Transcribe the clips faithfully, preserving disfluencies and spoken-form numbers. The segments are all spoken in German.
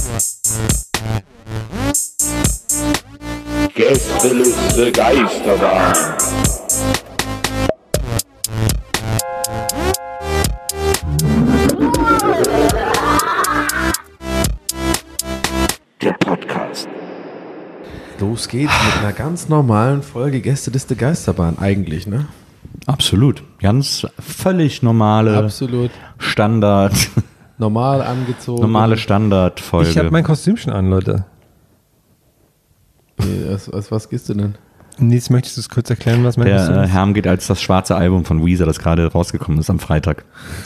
Gästeliste Geisterbahn. Der Podcast. Los geht's mit einer ganz normalen Folge Gästeliste Geisterbahn eigentlich, ne? Absolut. Ganz völlig normale Absolut. Standard. Normal angezogen. Normale Standardfolge. Ich habe mein Kostüm schon an, Leute. Nee, was, was, was gehst du denn? Nils, möchtest du es kurz erklären, was mein Der Kostüm äh, ist? Herm geht als das schwarze Album von Weezer, das gerade rausgekommen ist am Freitag.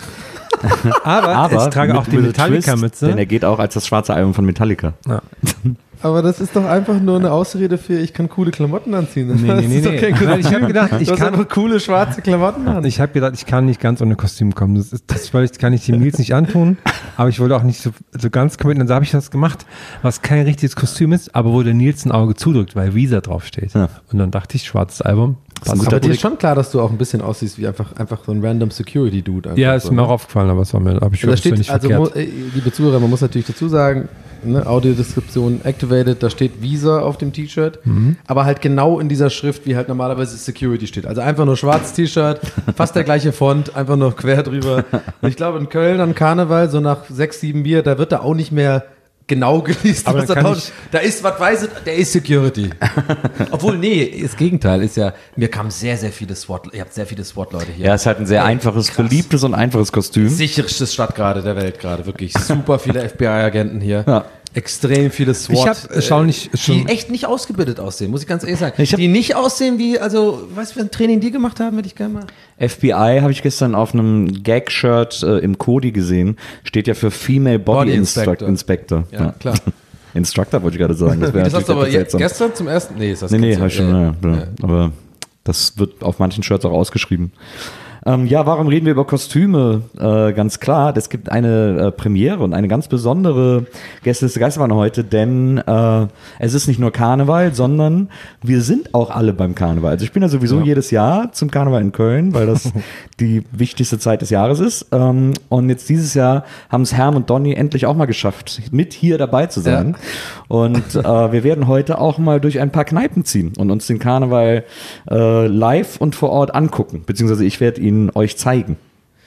Aber, ich trage mit- auch die mit Metallica-Mütze. Denn er geht auch als das schwarze Album von Metallica. Ja. Aber das ist doch einfach nur eine Ausrede für, ich kann coole Klamotten anziehen. Nee, Das nee, nee, ist doch nee. kein Nein, Kostüm. ich habe gedacht, ich du hast kann- einfach coole schwarze Klamotten an. Ich habe gedacht, ich kann nicht ganz ohne Kostüm kommen. Das, ist, das wollte ich, kann ich dem Nils nicht antun, aber ich wollte auch nicht so, so ganz committen. Und da habe ich was gemacht, was kein richtiges Kostüm ist, aber wo der Nils ein Auge zudrückt, weil Weezer draufsteht. Ja. Und dann dachte ich, schwarzes Album. ist ein passt. guter Aber dir ist schon klar, dass du auch ein bisschen aussiehst wie einfach, einfach so ein random Security-Dude. einfach Ja, ist so, mir ne? auch aufgefallen, aber es war mir, habe ich Und da schon steht, nicht also verkehrt. mu- äh, liebe Zuhörer, man muss natürlich dazu sagen, ne, Audiodeskription activated, da steht Visa auf dem T-Shirt, Mhm. aber halt genau in dieser Schrift, wie halt normalerweise Security steht. Also einfach nur schwarzes T-Shirt, fast der gleiche Font, einfach nur quer drüber. Und ich glaube, in Köln an Karneval, so nach sechs, sieben Bier, da wird da auch nicht mehr genau geliest, Aber was da da kann drauf ich- Da ist, was weiß ich, der ist Security. Obwohl, nee, das Gegenteil ist ja, mir kamen sehr, sehr viele SWAT, ihr habt sehr viele SWAT-Leute hier. Ja, es ist halt ein sehr Ey, einfaches, krass. beliebtes und einfaches Kostüm. Sicherste Stadt gerade der Welt gerade, wirklich. Super viele F B I-Agenten hier. Ja. Extrem viele SWAT. Ich hab erstaunlich äh, schon- die echt nicht ausgebildet aussehen, muss ich ganz ehrlich sagen. Ich hab- die nicht aussehen wie, also, weißt du, für ein Training die gemacht haben, hätte ich gerne mal. F B I habe ich gestern auf einem Gag-Shirt äh, im Kodi gesehen. Steht ja für Female Body, Body Instructor. Inspector. Inspector. Ja, klar. Instructor wollte ich gerade sagen. Das, wär Das hast du aber natürlich je, etwas seltsam. gestern zum ersten, nee, ist das Nee, nee, gestern. habe ich schon, Ja, ja, ja. ja. Aber das wird auf manchen Shirts auch ausgeschrieben. Ähm, ja, warum reden wir über Kostüme? Äh, ganz klar, es gibt eine äh, Premiere und eine ganz besondere Gästeliste Geisterbahn heute, denn äh, es ist nicht nur Karneval, sondern wir sind auch alle beim Karneval. Also ich bin ja sowieso Ja. jedes Jahr zum Karneval in Köln, weil das die wichtigste Zeit des Jahres ist. Ähm, und jetzt dieses Jahr haben es Herm und Donny endlich auch mal geschafft, mit hier dabei zu sein. Und äh, wir werden heute auch mal durch ein paar Kneipen ziehen und uns den Karneval äh, live und vor Ort angucken. Beziehungsweise ich werde ihn euch zeigen.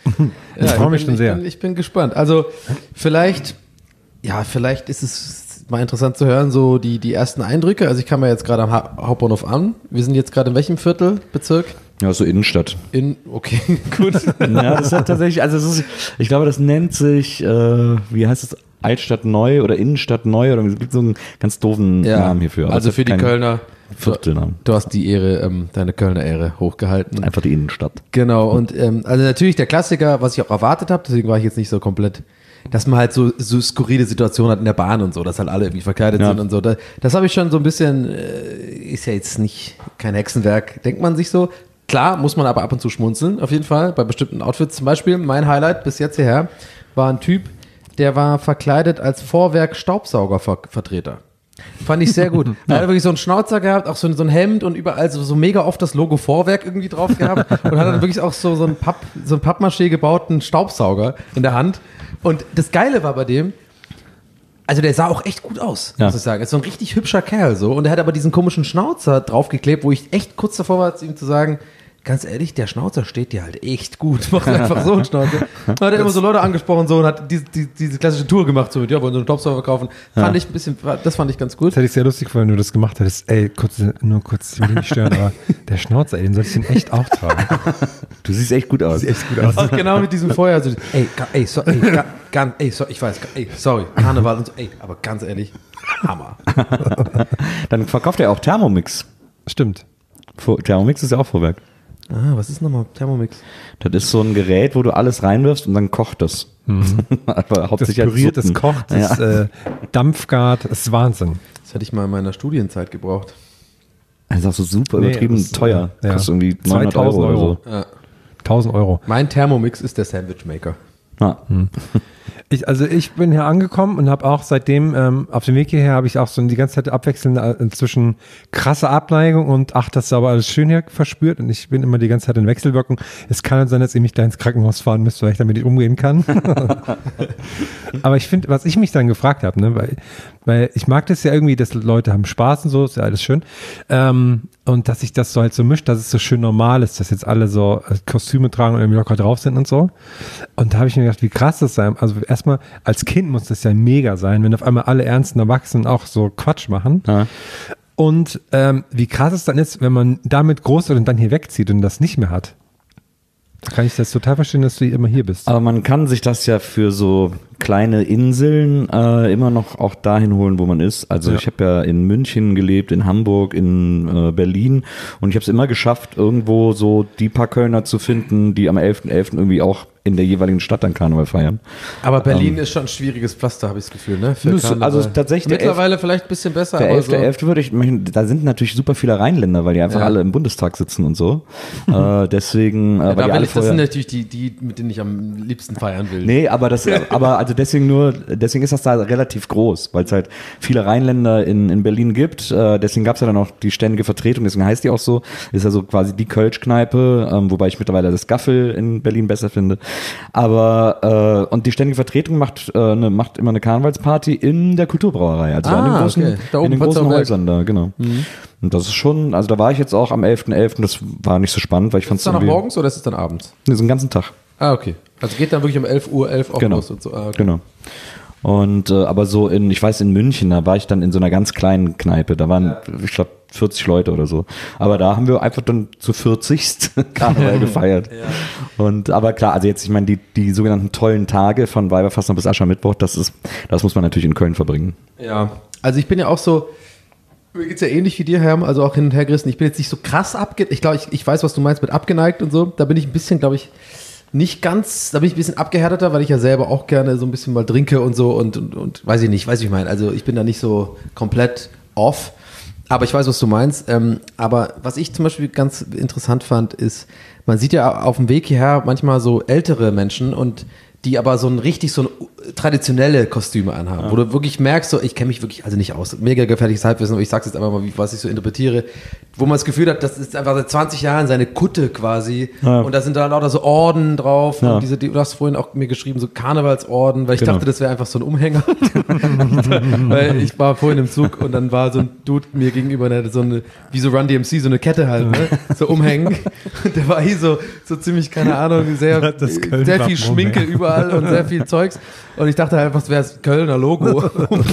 Ich freue mich bin- schon sehr. Ich bin, ich bin gespannt. Also, vielleicht, ja, vielleicht ist es mal interessant zu hören, so die, die ersten Eindrücke. Also, ich kam ja jetzt gerade am ha Hauptbahnhof an. Wir sind jetzt gerade in welchem Viertel, Bezirk? Ja, so Innenstadt. In, okay, gut. Ja, das ist halt tatsächlich, also es ist, ich glaube, das nennt sich, äh, wie heißt es, Altstadt Neu oder Innenstadt Neu oder es gibt so einen ganz doofen Namen hierfür. Aber also es für hat die keinen Kölner. Viertelnamen. Du hast die Ehre, ähm, deine Kölner Ehre hochgehalten. Einfach die Innenstadt. Genau, und ähm, also natürlich der Klassiker, was ich auch erwartet habe, deswegen war ich jetzt nicht so komplett, dass man halt so, so skurrile Situationen hat in der Bahn und so, dass halt alle irgendwie verkleidet Ja. sind und so. Das, das habe ich schon so ein bisschen, äh, ist ja jetzt nicht kein Hexenwerk, denkt man sich so. Klar, muss man aber ab und zu schmunzeln, auf jeden Fall, bei bestimmten Outfits. Zum Beispiel, mein Highlight bis jetzt hierher war ein Typ, der war verkleidet als Vorwerk-Staubsauger-Vertreter. Fand ich sehr gut. Er hat wirklich so einen Schnauzer gehabt, auch so ein, so ein Hemd und überall so, so mega oft das Logo Vorwerk irgendwie drauf gehabt und hat dann wirklich auch so, so einen Papp, so einen Pappmaché gebauten Staubsauger in der Hand. Und das Geile war bei dem, also der sah auch echt gut aus, Ja. muss ich sagen. Ist so ein richtig hübscher Kerl so. Und er hat aber diesen komischen Schnauzer draufgeklebt, wo ich echt kurz davor war, zu ihm zu sagen, ganz ehrlich, der Schnauzer steht dir halt echt gut. Mach einfach so einen Schnauzer. Dann hat er immer so Leute angesprochen so und hat diese, diese, diese klassische Tour gemacht, so mit, ja, wollen so einen Staubsauger kaufen. Fand ich ein bisschen, das fand ich ganz gut. Das hätte ich sehr lustig gefunden, wenn du das gemacht hättest. Ey, kurz, nur kurz, ich will dich nicht stören, aber der Schnauzer, ey, den soll ich den echt auch tragen. Du siehst echt gut aus. Sieht echt gut aus. Auch genau mit diesem Feuer. So, ey, ga- ey, so, ey, ga- ganz, ey, so, ich weiß, ga- ey, sorry, Karneval und so, ey, aber ganz ehrlich, Hammer. Dann verkauft er auch Thermomix. Stimmt. Vor- Thermomix ist ja auch Vorwerk. Ah, was ist nochmal Thermomix? Das ist so ein Gerät, wo du alles reinwirfst und dann kocht das. Aber Das hauptsächlich als püriert, das Suppen. kocht, das Ja. äh, dampfgart, das ist Wahnsinn. Das hätte ich mal in meiner Studienzeit gebraucht. Das ist auch so super Nee, übertrieben das, teuer. ja. Kostet irgendwie neunhundert Euro, zweitausend oder Euro. so. Ja. tausend Euro. Mein Thermomix ist der Sandwichmaker. Ah. Ich, also ich bin hier angekommen und habe auch seitdem, ähm, auf dem Weg hierher habe ich auch so die ganze Zeit abwechselnd äh, zwischen krasser Abneigung und ach, das ist aber alles schön hier verspürt und ich bin immer die ganze Zeit in Wechselwirkung. Es kann sein, dass ihr mich da ins Krankenhaus fahren müsst, weil ich damit nicht umgehen kann. Aber ich finde, was ich mich dann gefragt habe, ne, weil, weil ich mag das ja irgendwie, dass Leute haben Spaß und so, ist ja alles schön. Ähm, und dass sich das so halt so mischt, dass es so schön normal ist, dass jetzt alle so Kostüme tragen und irgendwie locker drauf sind und so. Und da habe ich mir gedacht, wie krass das sein. Also erstmal, als Kind muss das ja mega sein, wenn auf einmal alle ernsten Erwachsenen auch so Quatsch machen. Ja. Und ähm, wie krass es dann ist, wenn man damit groß wird und dann hier wegzieht und das nicht mehr hat. Da kann ich das total verstehen, dass du immer hier bist. Aber man kann sich das ja für so kleine Inseln äh, immer noch auch dahin holen, wo man ist. Also Ja. ich habe ja in München gelebt, in Hamburg, in äh, Berlin und ich habe es immer geschafft, irgendwo so die paar Kölner zu finden, die am elften elften irgendwie auch in der jeweiligen Stadt dann Karneval feiern. Aber Berlin ist schon ein schwieriges Pflaster, habe ich das Gefühl, ne? Für Das- Karneval. also tatsächlich der Mittlerweile vielleicht ein bisschen besser, Der aber elfte so. elfte würde ich, da sind natürlich super viele Rheinländer, weil die einfach Ja. alle im Bundestag sitzen und so. äh, deswegen, äh, weil Ja, die da will alle ich, das vorher, sind natürlich die, die, mit denen ich am liebsten feiern will. Nee, aber das, aber also deswegen nur, deswegen ist das da relativ groß, weil es halt viele Rheinländer in, in Berlin gibt. Äh, deswegen gab es ja dann auch die ständige Vertretung, deswegen heißt die auch so. Ist ja so quasi die Kölsch-Kneipe, ähm, wobei ich mittlerweile das Gaffel in Berlin besser finde. Aber äh, und die ständige Vertretung macht, äh, ne, macht immer eine Karnevalsparty in der Kulturbrauerei, also Ah, in den großen, okay. Da oben in den großen Potsdamer Berg. Häusern da, genau. Und das ist schon, also da war ich jetzt auch am elften elften Das war nicht so spannend, weil ich fand Ist es dann noch morgens oder ist es dann abends? Nee, so einen ganzen Tag. Ah, okay. Also geht dann wirklich um elf Uhr, elf auch Genau. los und so. Ah, okay. Genau. Und äh, aber so in, ich weiß, in München, da war ich dann in so einer ganz kleinen Kneipe. Da waren, ich glaube, vierzig Leute oder so. Aber da haben wir einfach dann zu vierzigst Karneval gefeiert. Und aber klar, also jetzt, ich meine, die, die sogenannten tollen Tage von Weiberfastnacht bis Aschermittwoch, das ist, das muss man natürlich in Köln verbringen. Ja, also ich bin ja auch so, mir geht's ja ähnlich wie dir, Herm, also auch hin und her gerissen. Ich bin jetzt nicht so krass abgeneigt. Ich glaube, ich, ich weiß, was du meinst mit abgeneigt und so. Da bin ich ein bisschen, glaube ich, nicht ganz, da bin ich ein bisschen abgehärteter, weil ich ja selber auch gerne so ein bisschen mal trinke und so und, und, und weiß ich nicht, weiß ich ich meine. Also ich bin da nicht so komplett off. Aber ich weiß, was du meinst. Ähm, aber was ich zum Beispiel ganz interessant fand, ist, man sieht ja auf dem Weg hierher manchmal so ältere Menschen und die aber so ein richtig so ein traditionelle Kostüme anhaben, ja. Wo du wirklich merkst, so ich kenne mich wirklich also nicht aus, mega gefährliches Halbwissen, aber ich sag's jetzt einfach mal, wie, was ich so interpretiere, wo man das Gefühl hat, das ist einfach seit zwanzig Jahren seine Kutte quasi Ja. und da sind da lauter so Orden drauf Ja. und diese, du hast vorhin auch mir geschrieben, so Karnevalsorden, weil ich Genau. dachte, das wäre einfach so ein Umhänger, weil ich war vorhin im Zug und dann war so ein Dude mir gegenüber, der hatte so eine, wie so Run D M C, so eine Kette halt, ne? So umhängen und der war hier so, so ziemlich, keine Ahnung, sehr, Das Köln sehr war viel im Schminke Umhängen. überall und sehr viel Zeugs. Und ich dachte einfach, es wäre das Kölner Logo.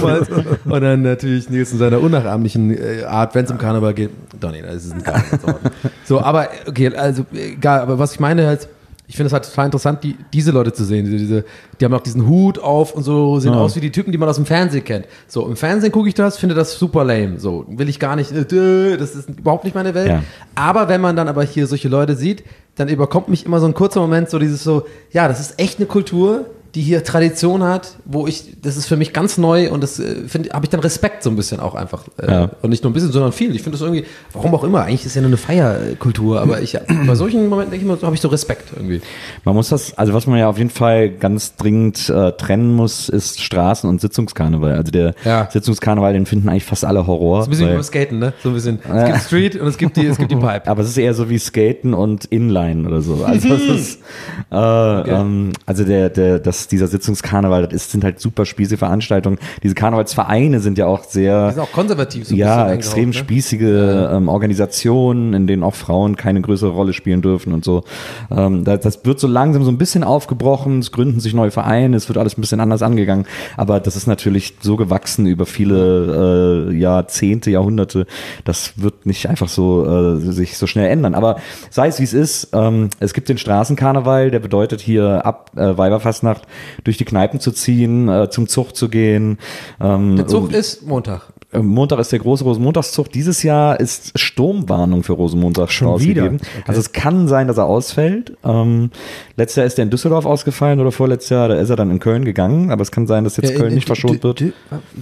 Und dann natürlich Nils in seiner unnachahmlichen äh, Art, wenn es um Karneval geht. Doch nicht, das ist ein Karnevalsort. So, aber, okay, also, egal, aber was ich meine halt, ich finde es halt total interessant, die, diese Leute zu sehen. Diese, diese, die haben auch diesen Hut auf und so, sehen Ja. aus wie die Typen, die man aus dem Fernsehen kennt. So, im Fernsehen gucke ich das, finde das super lame. So, will ich gar nicht, äh, das ist überhaupt nicht meine Welt. Ja. Aber wenn man dann aber hier solche Leute sieht, dann überkommt mich immer so ein kurzer Moment, so dieses so, ja, das ist echt eine Kultur, die hier Tradition hat, wo ich, das ist für mich ganz neu und das äh, finde, habe ich dann Respekt so ein bisschen auch einfach. Äh, Ja. Und nicht nur ein bisschen, sondern viel. Ich finde das irgendwie, warum auch immer, eigentlich ist es ja nur eine Feierkultur, aber ich, bei solchen Momenten denke ich immer, so habe ich so Respekt irgendwie. Man muss das, also was man ja auf jeden Fall ganz dringend äh, trennen muss, ist Straßen- und Sitzungskarneval. Also der Ja. Sitzungskarneval, den finden eigentlich fast alle Horror. Das ist ein bisschen wie weil- beim Skaten, ne? So ein bisschen. Es Ja. gibt Street und es gibt die, es gibt die Pipe. Aber es ist eher so wie Skaten und Inline oder so. Also es ist, äh, ähm, also der, der, das, dieser Sitzungskarneval, das ist, sind halt super spießige Veranstaltungen. Diese Karnevalsvereine sind ja auch Die sehr, sind auch konservativ so ein ja, bisschen extrem angehaucht, ne? spießige ähm, Organisationen, in denen auch Frauen keine größere Rolle spielen dürfen und so. Ähm, das, das wird so langsam so ein bisschen aufgebrochen, es gründen sich neue Vereine, es wird alles ein bisschen anders angegangen, aber das ist natürlich so gewachsen über viele äh, Jahrzehnte, Jahrhunderte, das wird nicht einfach so äh, sich so schnell ändern. Aber sei es wie es ist, ähm, es gibt den Straßenkarneval, der bedeutet hier ab äh, Weiberfastnacht durch die Kneipen zu ziehen, äh, zum Zug zu gehen. Ähm, Der Zug ist Montag. Montag ist der große Rosenmontagszug. Dieses Jahr ist Sturmwarnung für Rosenmontag Schon rausgegeben. wieder? Also es kann sein, dass er ausfällt. Ähm, letztes Jahr ist er in Düsseldorf ausgefallen oder vorletztes Jahr, da ist er dann in Köln gegangen. Aber es kann sein, dass jetzt Köln nicht verschont wird.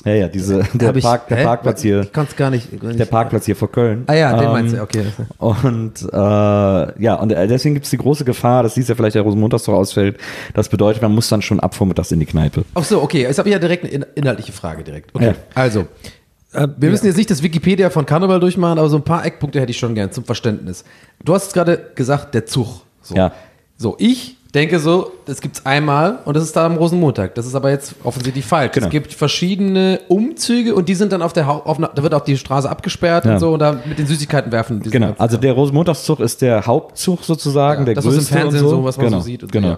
Ja, ja, diese, der, Hab ich- Park, der hä? Parkplatz hier, Ich kann es gar nicht. gar nicht- der Parkplatz hier vor Köln. Ah ja, den Ähm, meinst du, okay. Und äh, ja, und äh, deswegen gibt es die große Gefahr, dass dies ja vielleicht der Rosenmontagszug ausfällt. Das bedeutet, man muss dann schon ab vormittags in die Kneipe. Ach so, okay. Jetzt habe ich ja direkt eine in- inhaltliche Frage direkt. Okay. Ja. Also, äh, wir müssen jetzt nicht das Wikipedia von Karneval durchmachen, aber so ein paar Eckpunkte hätte ich schon gern zum Verständnis. Du hast gerade gesagt, der Zug. So. Ja. So, ich denke so, das gibt's einmal und das ist da am Rosenmontag. Das ist aber jetzt offensichtlich falsch. Genau. Es gibt verschiedene Umzüge und die sind dann auf der, Hau- auf einer, da wird auch die Straße abgesperrt Ja. und so und da mit den Süßigkeiten werfen. die sind Genau, halt- also der Rosenmontagszug ist der Hauptzug sozusagen, Ja, der das, was im größte Fernsehen und so, so, was man genau, so sieht und so, genau. ja.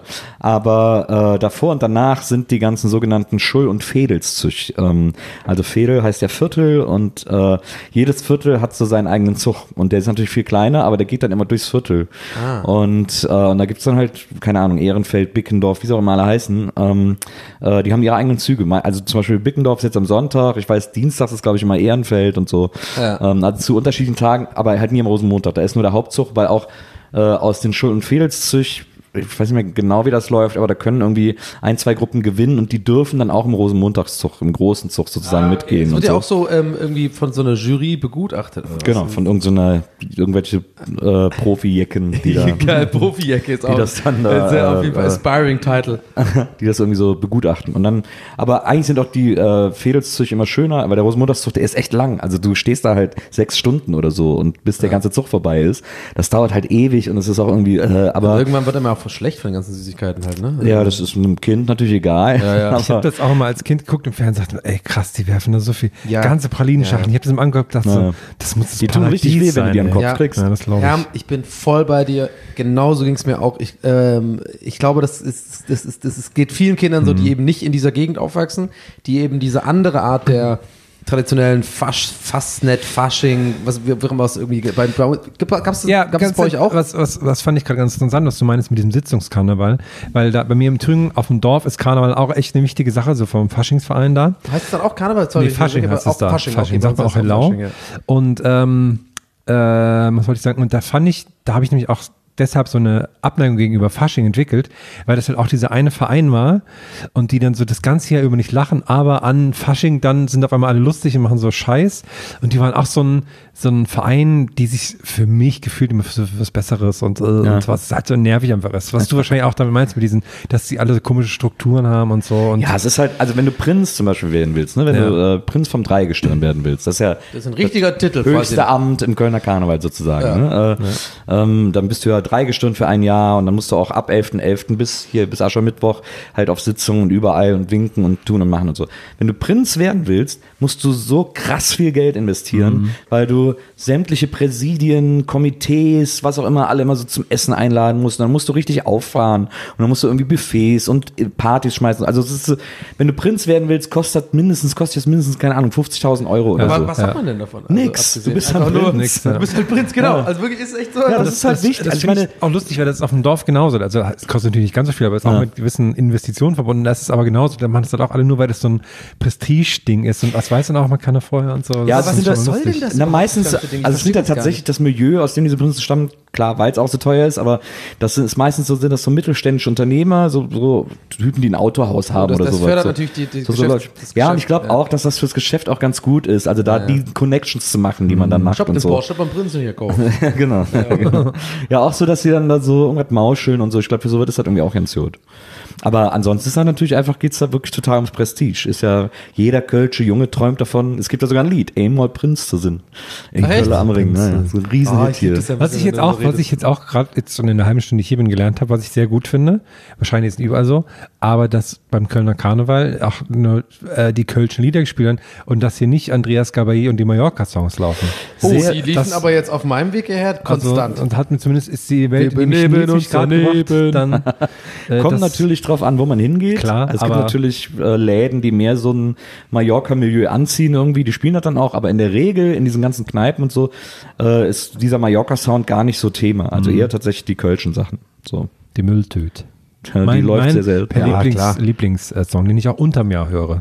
Aber äh, davor und danach sind die ganzen sogenannten Schull- und Vedelszug. Ähm, also Vedel heißt ja Viertel und äh, jedes Viertel hat so seinen eigenen Zug und der ist natürlich viel kleiner, aber der geht dann immer durchs Viertel. Ah. Und, äh, und da gibt's dann halt, keine Ahnung, Ehrenfeld, Bickendorf, wie sie auch immer alle heißen, ähm, äh, die haben ihre eigenen Züge. Also zum Beispiel Bickendorf ist jetzt am Sonntag, ich weiß, Dienstags ist glaube ich immer Ehrenfeld und so. Ja. Ähm, also zu unterschiedlichen Tagen, aber halt nie am Rosenmontag. Da ist nur der Hauptzug, weil auch äh, aus den Schull- und Vedelszug, ich weiß nicht mehr genau, wie das läuft, aber da können irgendwie ein, zwei Gruppen gewinnen und die dürfen dann auch im Rosenmontagszug, im großen Zug sozusagen mitgehen. Das Und wird ja so. auch so ähm, irgendwie von so einer Jury begutachtet. Oder was? Genau, von irgendeiner, irgendwelche äh, Profi-Jecken, die da, Geil, Profi-Jacke ist auch das dann, ein sehr äh, auf jeden Fall äh, aspiring Title. die das irgendwie so begutachten. Und dann, aber eigentlich sind auch die äh, Vedelszüge immer schöner, aber der Rosenmontagszug, der ist echt lang. Also du stehst da halt sechs Stunden oder so und bis der ganze Zug vorbei ist. Das dauert halt ewig und es ist auch irgendwie, äh, aber Irgendwann wird er mir auch schlecht von den ganzen Süßigkeiten halt, ne? ja, das ist einem Kind natürlich egal. Ja, ja. Ich habe das auch mal als Kind geguckt im Fernsehen und dachte, ey krass, die werfen da so viel. Ja. Ganze Pralinenschachteln. Ja. Ich habe das im angeguckt und dachte Ja. so, das muss das Die tun richtig Paradies weh, wenn du die an den sein, Kopf ey. kriegst. Ja, das glaube ich. Herm, ich bin voll bei dir. Genauso ging es mir auch. Ich, ähm, ich glaube, das ist, das ist, das ist, geht vielen Kindern so, die eben nicht in dieser Gegend aufwachsen, die eben diese andere Art der traditionellen Fasch, Fastnet, Fasching, was wir wir haben was irgendwie bei, bei gab es Ja, gab es ganz bei euch auch? Was, was, was fand ich gerade ganz interessant, was du meinst mit diesem Sitzungskarneval, weil da bei mir im Thüringen auf dem Dorf ist Karneval auch echt eine wichtige Sache, so vom Faschingsverein da. Heißt es dann auch Karneval? Sorry, Nee, Fasching ich- heißt auch es da. Fasching, Fasching, okay, sagt man auch bei uns heißt es Hellau. Fasching, ja. Und ähm, äh, was wollte ich sagen? Und da fand ich, da habe ich nämlich auch deshalb so eine Abneigung gegenüber Fasching entwickelt, weil das halt auch dieser eine Verein war und die dann so das ganze Jahr über nicht lachen, aber an Fasching dann sind auf einmal alle lustig und machen so Scheiß und die waren auch so ein, so ein Verein, die sich für mich gefühlt immer für was Besseres und, äh, Ja. und was halt so nervig einfach ist, was du wahrscheinlich auch damit meinst mit diesen, dass sie alle so komische Strukturen haben und so und Ja, es ist halt, also wenn du Prinz zum Beispiel werden willst, ne, wenn Ja. du äh, Prinz vom Dreigestirn werden willst, das ist ja Das ist ein richtiger Titel höchste quasi. Amt im Kölner Karneval sozusagen. Ne? Äh, ähm, dann bist du ja Dreigestirn für ein Jahr und dann musst du auch ab elften elften bis hier bis Aschermittwoch halt auf Sitzungen und überall und winken und tun und machen und so. Wenn du Prinz werden willst, musst du so krass viel Geld investieren, weil du sämtliche Präsidien, Komitees, was auch immer, alle immer so zum Essen einladen musst. Und dann musst du richtig auffahren und dann musst du irgendwie Buffets und Partys schmeißen. Also es ist, so, wenn du Prinz werden willst, kostet mindestens, kostet jetzt mindestens, keine Ahnung, fünfzigtausend Euro oder Aber so. was hat man denn davon? Also, Nix. abgesehen- Du bist einfach halt nur- Prinz. Nix, ja. Du bist halt Prinz, genau. Ja. Also wirklich ist echt so. Ja, das ist halt wichtig. Das Also ich finde meine, ich auch lustig, weil das ist auf dem Dorf genauso. Also es kostet natürlich nicht ganz so viel, aber es ist auch Ja. mit gewissen Investitionen verbunden. Das ist aber genauso. Da machen es halt auch alle nur, weil das so ein Prestige-Ding ist. Und was weiß dann auch, man kann da vorher und so. Ja, das was ist sind schon das- lustig. soll denn das? Na, überhaupt meistens, das ganze Ding? Ich also es sind ja verstehe das gar tatsächlich das Milieu, aus dem diese Prinzen stammen, klar, weil es auch so teuer ist, aber das ist meistens so, sind das so mittelständische Unternehmer, so, so Typen, die ein Autohaus haben das- oder das sowas. fördert so. natürlich die- die so, so Geschäft- Leute. das Ja, und Geschäft, ich glaube ja. auch, dass das fürs Geschäft auch ganz gut ist, also da die Connections zu machen, die man dann macht Shop und den so. Porsche beim Prinzen hier kaufen. Ja, genau. Ja, genau. Ja, auch so, dass sie dann da so irgendwas mauscheln und so. Ich glaube, für so wird es halt irgendwie auch ganz gut. Aber ansonsten ist da natürlich einfach, geht's da wirklich total ums Prestige. Ist ja, jeder Kölsche Junge träumt davon, es gibt ja sogar ein Lied, einmal Prinz zu sein. In Ach, echt? Köln am Ring, ne? So ein Ah, Riesenhit ich lieb hier. das ja, Was wenn ich du jetzt darüber auch, was redest. ich jetzt auch gerade jetzt schon in der halben Stunde, die ich hier bin, gelernt habe, was ich sehr gut finde, wahrscheinlich ist nicht überall so, aber dass beim Kölner Karneval auch nur äh, die Kölschen Lieder gespielt werden und dass hier nicht Andreas Gabay und die Mallorca-Songs laufen. Oh, Sehr- die liefen das- aber jetzt auf meinem Weg hierher konstant. Also, und hat mir zumindest, ist die Welt Wir nämlich benehmen vierzig uns Grad daneben. gemacht, dann äh, Kommt das- natürlich drauf an, wo man hingeht. Klar, Also es gibt aber- natürlich äh, Läden, die mehr so ein Mallorca-Milieu anziehen irgendwie, die spielen das dann auch, aber in der Regel in diesen ganzen Kneipen und so äh, ist dieser Mallorca-Sound gar nicht so Thema. Also Mhm. eher tatsächlich die Kölschen Sachen. So. die Mülltüte. Ja, die läuft sehr selten. Lieblings, Ja, Lieblings, klar. Lieblingssong, den ich auch unterm Jahr höre.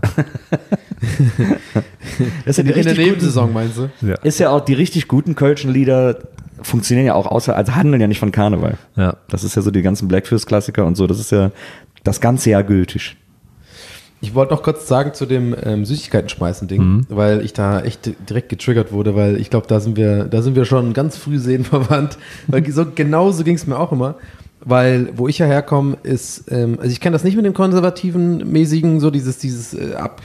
Das ist ja die in der richtig guten, Nebensaison, meinst du? Ja. ist ja auch die richtig guten Kölschen Lieder funktionieren ja auch außer, also handeln ja nicht von Karneval. Ja. Das ist ja so die ganzen Blackfist-Klassiker und so, das ist ja das ganze Jahr gültig. Ich wollte noch kurz sagen zu dem ähm, Süßigkeiten-Schmeißen-Ding, Mhm. weil ich da echt direkt getriggert wurde, weil ich glaube, da sind wir, da sind wir schon ganz früh seelenverwandt. Weil so, genauso ging es mir auch immer. Weil, wo ich ja herkomme, ist, ähm, also ich kenne das nicht mit dem konservativen, mäßigen, so dieses, dieses äh, ab,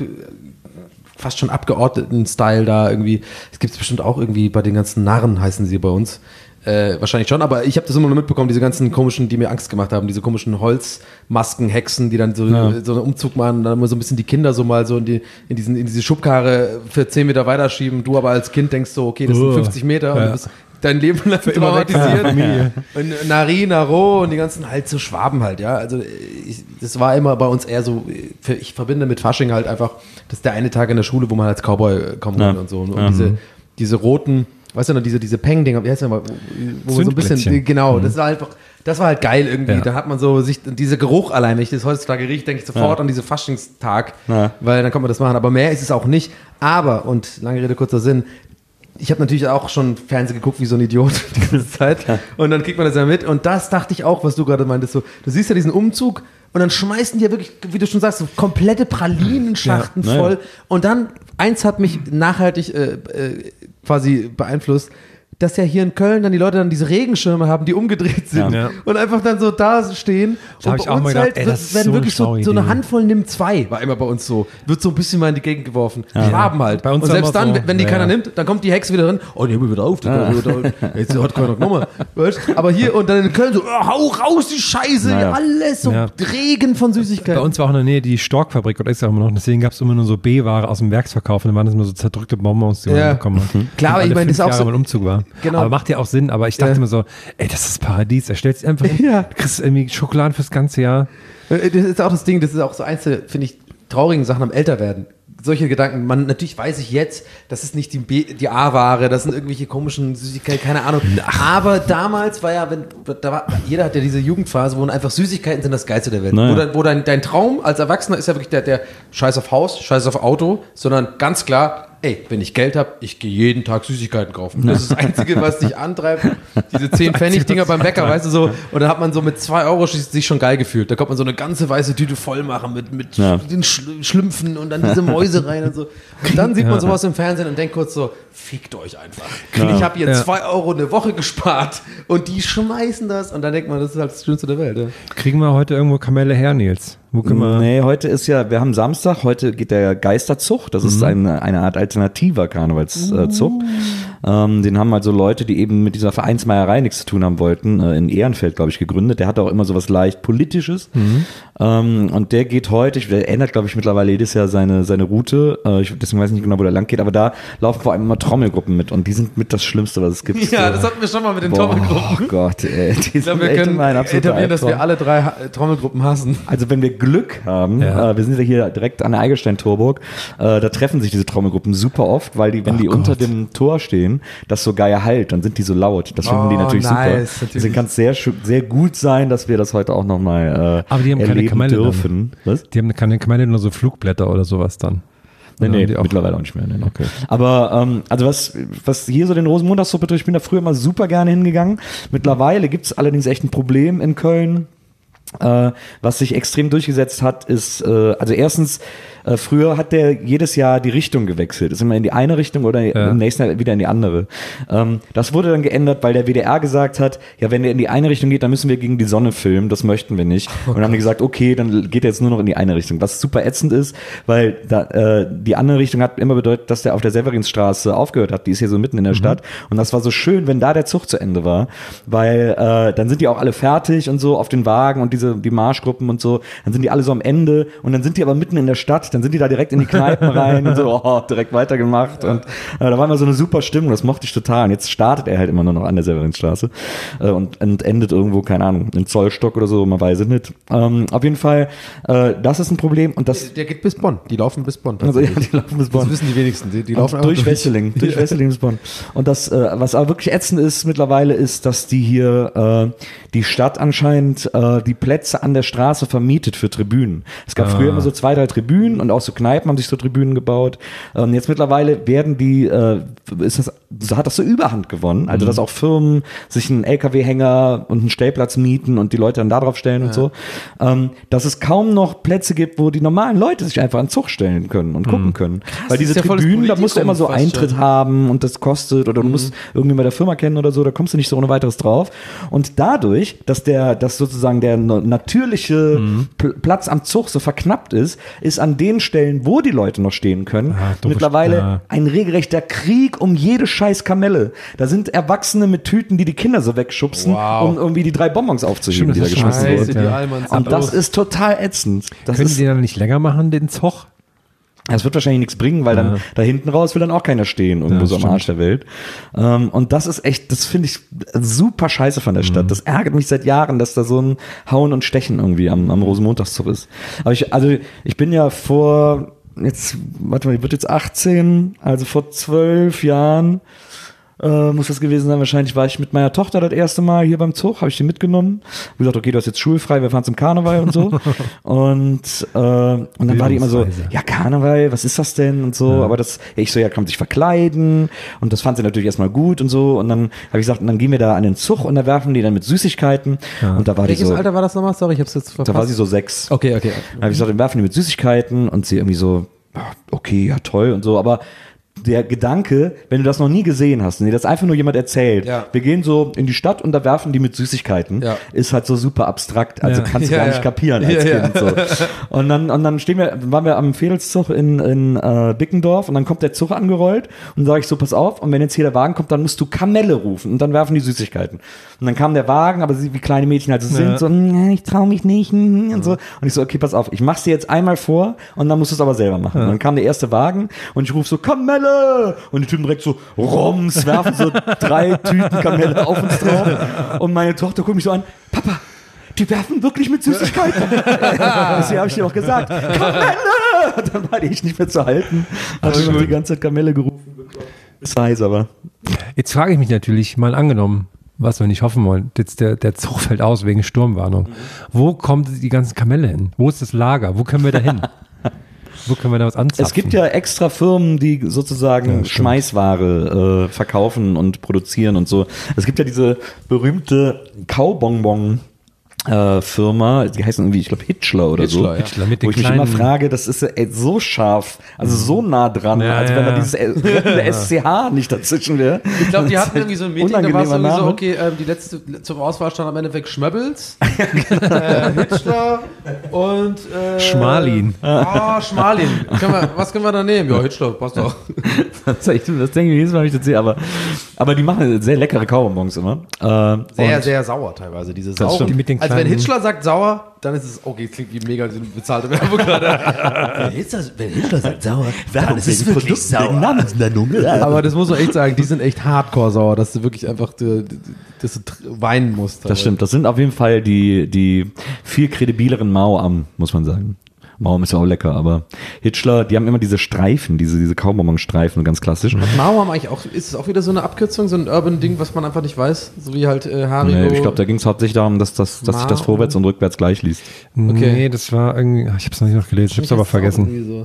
fast schon abgeordneten Style da irgendwie. Es gibt es bestimmt auch irgendwie bei den ganzen Narren, heißen sie bei uns. Äh, wahrscheinlich schon, aber ich habe das immer nur mitbekommen, diese ganzen komischen, die mir Angst gemacht haben, diese komischen Holzmasken, Hexen, die dann so, Ja. so einen Umzug machen, dann immer so ein bisschen die Kinder so mal so in, die, in, diesen, in diese Schubkarre für zehn Meter weiterschieben. Du aber als Kind denkst so, okay, das sind Oh. fünfzig Meter und Ja. du bist dein Leben lang immer weg. traumatisiert. Und Nari, Naro und die ganzen halt so Schwaben halt, ja. Also ich, das war immer bei uns eher so, ich verbinde mit Fasching halt einfach, das ist der eine Tag in der Schule, wo man als Cowboy kommen Ja. kann und so. Und Ja. diese, diese roten, weißt du noch, diese, diese Peng-Dinger, wie heißt das mal, wo man so ein bisschen, Zündplättchen. genau, das war einfach, das war halt geil irgendwie. Ja. Da hat man so sich, dieser Geruch allein, wenn ich das heutzutage rieche, denke ich sofort an diese Faschingstag, Ja. weil dann kann man das machen. Aber mehr ist es auch nicht. Aber, und lange Rede, kurzer Sinn, ich habe natürlich auch schon Fernsehen geguckt wie so ein Idiot die ganze Zeit. Und dann kriegt man das ja mit. Und das dachte ich auch, was du gerade meintest. So, du siehst ja diesen Umzug und dann schmeißen die ja wirklich, wie du schon sagst, so komplette Pralinenschachten Ja, voll. ja. Und dann, eins hat mich nachhaltig äh, äh, quasi beeinflusst, dass ja hier in Köln dann die Leute dann diese Regenschirme haben, die umgedreht sind Ja. und einfach dann so da stehen. Da hab und ich bei auch uns mal gedacht, halt ey, wird- das ist werden so eine wirklich so, schlaue so eine Idee. Handvoll nimmt zwei, war immer bei uns so. Wird so ein bisschen mal in die Gegend geworfen. Schwaben halt. Bei uns und war selbst immer dann, so, wenn die ja, keiner ja. nimmt, dann kommt die Hexe wieder drin. Oh, die haben wir wieder auf. Die wieder, jetzt hat keiner genommen. Weißt? Aber hier und dann in Köln so, oh, hau raus die Scheiße. Naja. Alles so Ja. Regen von Süßigkeiten. Bei uns war auch in der Nähe die Storkfabrik oder ist ja immer noch, deswegen gab es immer nur so B-Ware aus dem Werksverkauf und dann waren das immer so zerdrückte Bonbons, die man Ja. bekommen hat. Klar, aber Und ich alle meine, das fünf ist auch Jahre so- mein Umzug war. Genau. Aber macht ja auch Sinn, aber ich dachte Ja. immer so, ey, das ist Paradies, er stellt sich einfach hin, Ja. du kriegst irgendwie Schokolade fürs ganze Jahr. Äh, Das ist auch das Ding, das ist auch so eins der, finde ich, traurigen Sachen am Älterwerden. Solche Gedanken, man, natürlich weiß ich jetzt, das ist nicht die, B, die A-Ware, das sind irgendwelche komischen Süßigkeiten, keine Ahnung. Aber damals war ja, wenn, da war, jeder hat ja diese Jugendphase, wo einfach Süßigkeiten sind das Geilste der Welt. Naja. Wo, dann, wo dein, dein Traum als Erwachsener ist ja wirklich der, der Scheiß auf Haus, Scheiß auf Auto, sondern ganz klar, ey, wenn ich Geld habe, ich gehe jeden Tag Süßigkeiten kaufen. Das ist das Einzige, was dich antreibt. Diese zehn Pfennig-Dinger beim Bäcker, weißt du so. Und dann hat man so mit zwei Euro sich schon geil gefühlt. Da kommt man so eine ganze weiße Tüte voll machen mit, mit Ja. den Schl Schlümpfen und dann diese Mäuse rein und so. Und dann sieht man sowas im Fernsehen und denkt kurz so, fickt euch einfach. Ja. Ich habe hier Ja. zwei Euro eine Woche gespart und die schmeißen das. Und dann denkt man, das ist halt das Schönste der Welt. Ja. Kriegen wir heute irgendwo Kamelle her, Nils? Wo können wir? Nee, heute ist ja, wir haben Samstag, heute geht der Geisterzug, das ist eine, eine Art alternativer Karnevalszug. Ähm, den haben also Leute, die eben mit dieser Vereinsmeierei nichts zu tun haben wollten, äh, in Ehrenfeld, glaube ich, gegründet. Der hat auch immer so was leicht Politisches. Ähm, und der geht heute, ich, der ändert, glaube ich, mittlerweile jedes Jahr seine, seine Route. Äh, ich, deswegen weiß ich nicht genau, wo der lang geht, aber da laufen vor allem immer Trommelgruppen mit und die sind mit das Schlimmste, was es gibt. Ja, So. das hatten wir schon mal mit den Boah, Trommelgruppen. Oh Gott, ey. Die Ich glaube, sind wir echt können immer ein absoluter etablieren, dass wir Albtraum. alle drei Ha- Trommelgruppen hassen. Also wenn wir Glück haben, Ja. äh, wir sind ja hier direkt an der Eigelstein-Torburg, äh, da treffen sich diese Trommelgruppen super oft, weil die, wenn Ach die Gott. unter dem Tor stehen, das so geil halt, dann sind die so laut. Das finden die Oh, natürlich nice, super. natürlich. Deswegen kann es sehr, schö- sehr gut sein, dass wir das heute auch nochmal äh, Aber die haben keine erleben Kamelle dann. dürfen. Was? Die haben keine Kamelle, nur so Flugblätter oder sowas dann. Nee, Oder nee, haben die auch- mittlerweile auch nicht mehr. Nee, nee. Okay. Aber ähm, also was, was hier so den Rosenmontagssuppe betrifft, ich bin da früher mal super gerne hingegangen. Mittlerweile gibt es allerdings echt ein Problem in Köln. Äh, was sich extrem durchgesetzt hat, ist, äh, also erstens, äh, früher hat der jedes Jahr die Richtung gewechselt. Ist immer in die eine Richtung oder Ja. im nächsten Jahr wieder in die andere. Ähm, das wurde dann geändert, weil der W D R gesagt hat, ja, wenn der in die eine Richtung geht, dann müssen wir gegen die Sonne filmen, das möchten wir nicht. Und dann haben die gesagt, okay, dann geht er jetzt nur noch in die eine Richtung. Was super ätzend ist, weil da, äh, die andere Richtung hat immer bedeutet, dass der auf der Severinsstraße aufgehört hat. Die ist hier so mitten in der Stadt. Und das war so schön, wenn da der Zug zu Ende war, weil äh, dann sind die auch alle fertig und so auf den Wagen und diese die Marschgruppen und so. Dann sind die alle so am Ende und dann sind die aber mitten in der Stadt. Dann sind die da direkt in die Kneipen rein und so, oh, direkt weitergemacht. Und äh, da war immer so eine super Stimmung, das mochte ich total. Und jetzt startet er halt immer nur noch an der Severinsstraße äh, und, und endet irgendwo, keine Ahnung, in Zollstock oder so, man weiß es nicht. Ähm, auf jeden Fall, äh, das ist ein Problem und das, Der geht bis Bonn. Die laufen bis Bonn. also ja, tatsächlich. die laufen bis Bonn. Das wissen die wenigsten. Die, die Und laufen einfach durch Wesseling, durch Wesseling bis Bonn. Und das, äh, was aber wirklich ätzend ist mittlerweile, ist, dass die hier, äh, die Stadt anscheinend äh, die Plätze an der Straße vermietet für Tribünen. Es gab Ah. früher immer so zwei, drei Tribünen und auch so Kneipen haben sich so Tribünen gebaut. Ähm, jetzt mittlerweile werden die, äh, ist das so hat das so Überhand gewonnen. Also, dass auch Firmen sich einen L K W-Hänger und einen Stellplatz mieten und die Leute dann da drauf stellen und so. Ähm, dass es kaum noch Plätze gibt, wo die normalen Leute sich einfach an den Zug stellen können und gucken können. Weil diese ist ja volles Tribünen, da musst du immer so Politikum fast Eintritt schon. haben und das kostet oder du musst irgendwie bei der Firma kennen oder so, da kommst du nicht so ohne weiteres drauf. Und dadurch, dass der, dass sozusagen der no- natürliche Pl- Platz am Zug so verknappt ist, ist an den Stellen, wo die Leute noch stehen können, Ah, doofe mittlerweile St- ja. ein regelrechter Krieg um jede scheiß Kamelle. Da sind Erwachsene mit Tüten, die die Kinder so wegschubsen, Wow. um irgendwie die drei Bonbons aufzuheben, Stimmt, die da das ist schon geschmissen scheiße, wurden. die ja. Almans sind Und das los. ist total ätzend. Das Können ist, die dann nicht länger machen, den Zug? das wird wahrscheinlich nichts bringen, weil dann Ja. da hinten raus will dann auch keiner stehen, irgendwo Ja, so am stimmt. Arsch der Welt. Ähm, und das ist echt, das finde ich super scheiße von der Mhm. Stadt. Das ärgert mich seit Jahren, dass da so ein Hauen und Stechen irgendwie am, am Rosenmontagszug ist. Aber ich, also ich bin ja vor, jetzt, warte mal, ich wird jetzt achtzehn, also vor zwölf Jahren, äh, muss das gewesen sein, wahrscheinlich war ich mit meiner Tochter das erste Mal hier beim Zug, habe ich die mitgenommen. Hab gesagt, okay, du hast jetzt schulfrei, wir fahren zum Karneval und so. und, äh, und dann war die immer so, Bildungsreise. ja, Karneval, was ist das denn und so, aber das, ich so, ja, kann man sich verkleiden und das fand sie natürlich erstmal gut und so und dann habe ich gesagt, und dann gehen wir da an den Zug und da werfen die dann mit Süßigkeiten und da war die Welches so, Alter war das nochmal? Sorry, ich hab's jetzt verpasst. da war sie so sechs. Okay, okay. Da habe ich gesagt, dann werfen die mit Süßigkeiten und sie irgendwie so, ja, okay, ja toll und so, aber der Gedanke, wenn du das noch nie gesehen hast, und dir das einfach nur jemand erzählt, Ja. wir gehen so in die Stadt und da werfen die mit Süßigkeiten, Ja. ist halt so super abstrakt, also Ja. kannst du Ja, gar ja. nicht kapieren als Ja, ja. Kind. So. Und dann und dann stehen wir, waren wir am Fädelszug in, in äh, Bickendorf und dann kommt der Zug angerollt und sage ich so, pass auf, und wenn jetzt hier der Wagen kommt, dann musst du Kamelle rufen und dann werfen die Süßigkeiten. Und dann kam der Wagen, aber sie, wie kleine Mädchen halt so Ja. sind, so, "Mm, ich trau mich nicht mm", und so. Und ich so, okay, pass auf, ich mach's dir jetzt einmal vor und dann musst du es aber selber machen. Und dann kam der erste Wagen und ich rufe so, Kamelle! Und die Typen direkt so, Roms, werfen so drei Tüten Kamelle auf uns drauf. Und meine Tochter guckt mich so an, Papa, die werfen wirklich mit Süßigkeiten. Deswegen habe ich dir auch gesagt, Kamelle! Und dann war die ich nicht mehr zu halten. Habe ich noch die ganze Zeit Kamelle gerufen. Ist heiß, aber. Jetzt frage ich mich natürlich, mal angenommen, was wir nicht hoffen wollen, jetzt der, der Zug fällt aus wegen Sturmwarnung. Wo kommen die ganzen Kamelle hin? Wo ist das Lager? Wo können wir da hin? Wo können wir da was anzapfen? Es gibt ja extra Firmen, die sozusagen Ja, stimmt. Schmeißware äh, verkaufen und produzieren und so. Es gibt ja diese berühmte Kaubonbon äh, Firma, die heißen irgendwie, ich glaube Hitchler oder so. Hitchler, ja. Hitchler mit Wo den ich mich immer kleinen- frage, das ist ey, so scharf, also so nah dran, Ja, als wenn da ja. dieses äh, rettende S C H nicht dazwischen wäre. Ich glaube, die hatten irgendwie so ein Meeting, da war es Unangenehmer irgendwie so, Name. okay, ähm, die letzte zum Auswahl stand am Endeffekt Schmöbbels, äh, Hitchler und äh, Schmalin. Ah, Schmalin. Können wir, was können wir da nehmen? Ja, Hitchler, passt doch. Das, das denke ich jedes Mal, wenn ich das sehe, aber, aber die machen sehr leckere Kaubonbons immer. Äh, Sehr, und- sehr sauer teilweise, diese stimmt. sauren. Die mit den Also wenn kleinen- Hitchler sagt sauer, dann ist es, okay, es klingt wie mega bezahlte Werbung gerade. wenn, Hitchler, wenn Hitchler sagt sauer, dann ist es wirklich sauer. Aber das muss man echt sagen, die sind echt hardcore sauer, dass du wirklich einfach, du, dass du tr- weinen musst. Das stimmt, das sind auf jeden Fall die, die viel kredibileren Mao-Am, muss man sagen. Mao ist ja auch lecker, aber Hitchler, die haben immer diese Streifen, diese, diese Kaubonbon-Streifen, ganz klassisch. Mao haben eigentlich auch, ist es auch wieder so eine Abkürzung, so ein Urban-Ding, was man einfach nicht weiß? So wie halt äh, Haribo. Nee, ich glaube, da ging es hauptsächlich darum, dass, das, dass sich das Mao. vorwärts und rückwärts gleich liest. Okay. Nee, das war irgendwie, ach, ich habe es noch nicht noch gelesen, ich habe es aber vergessen. So.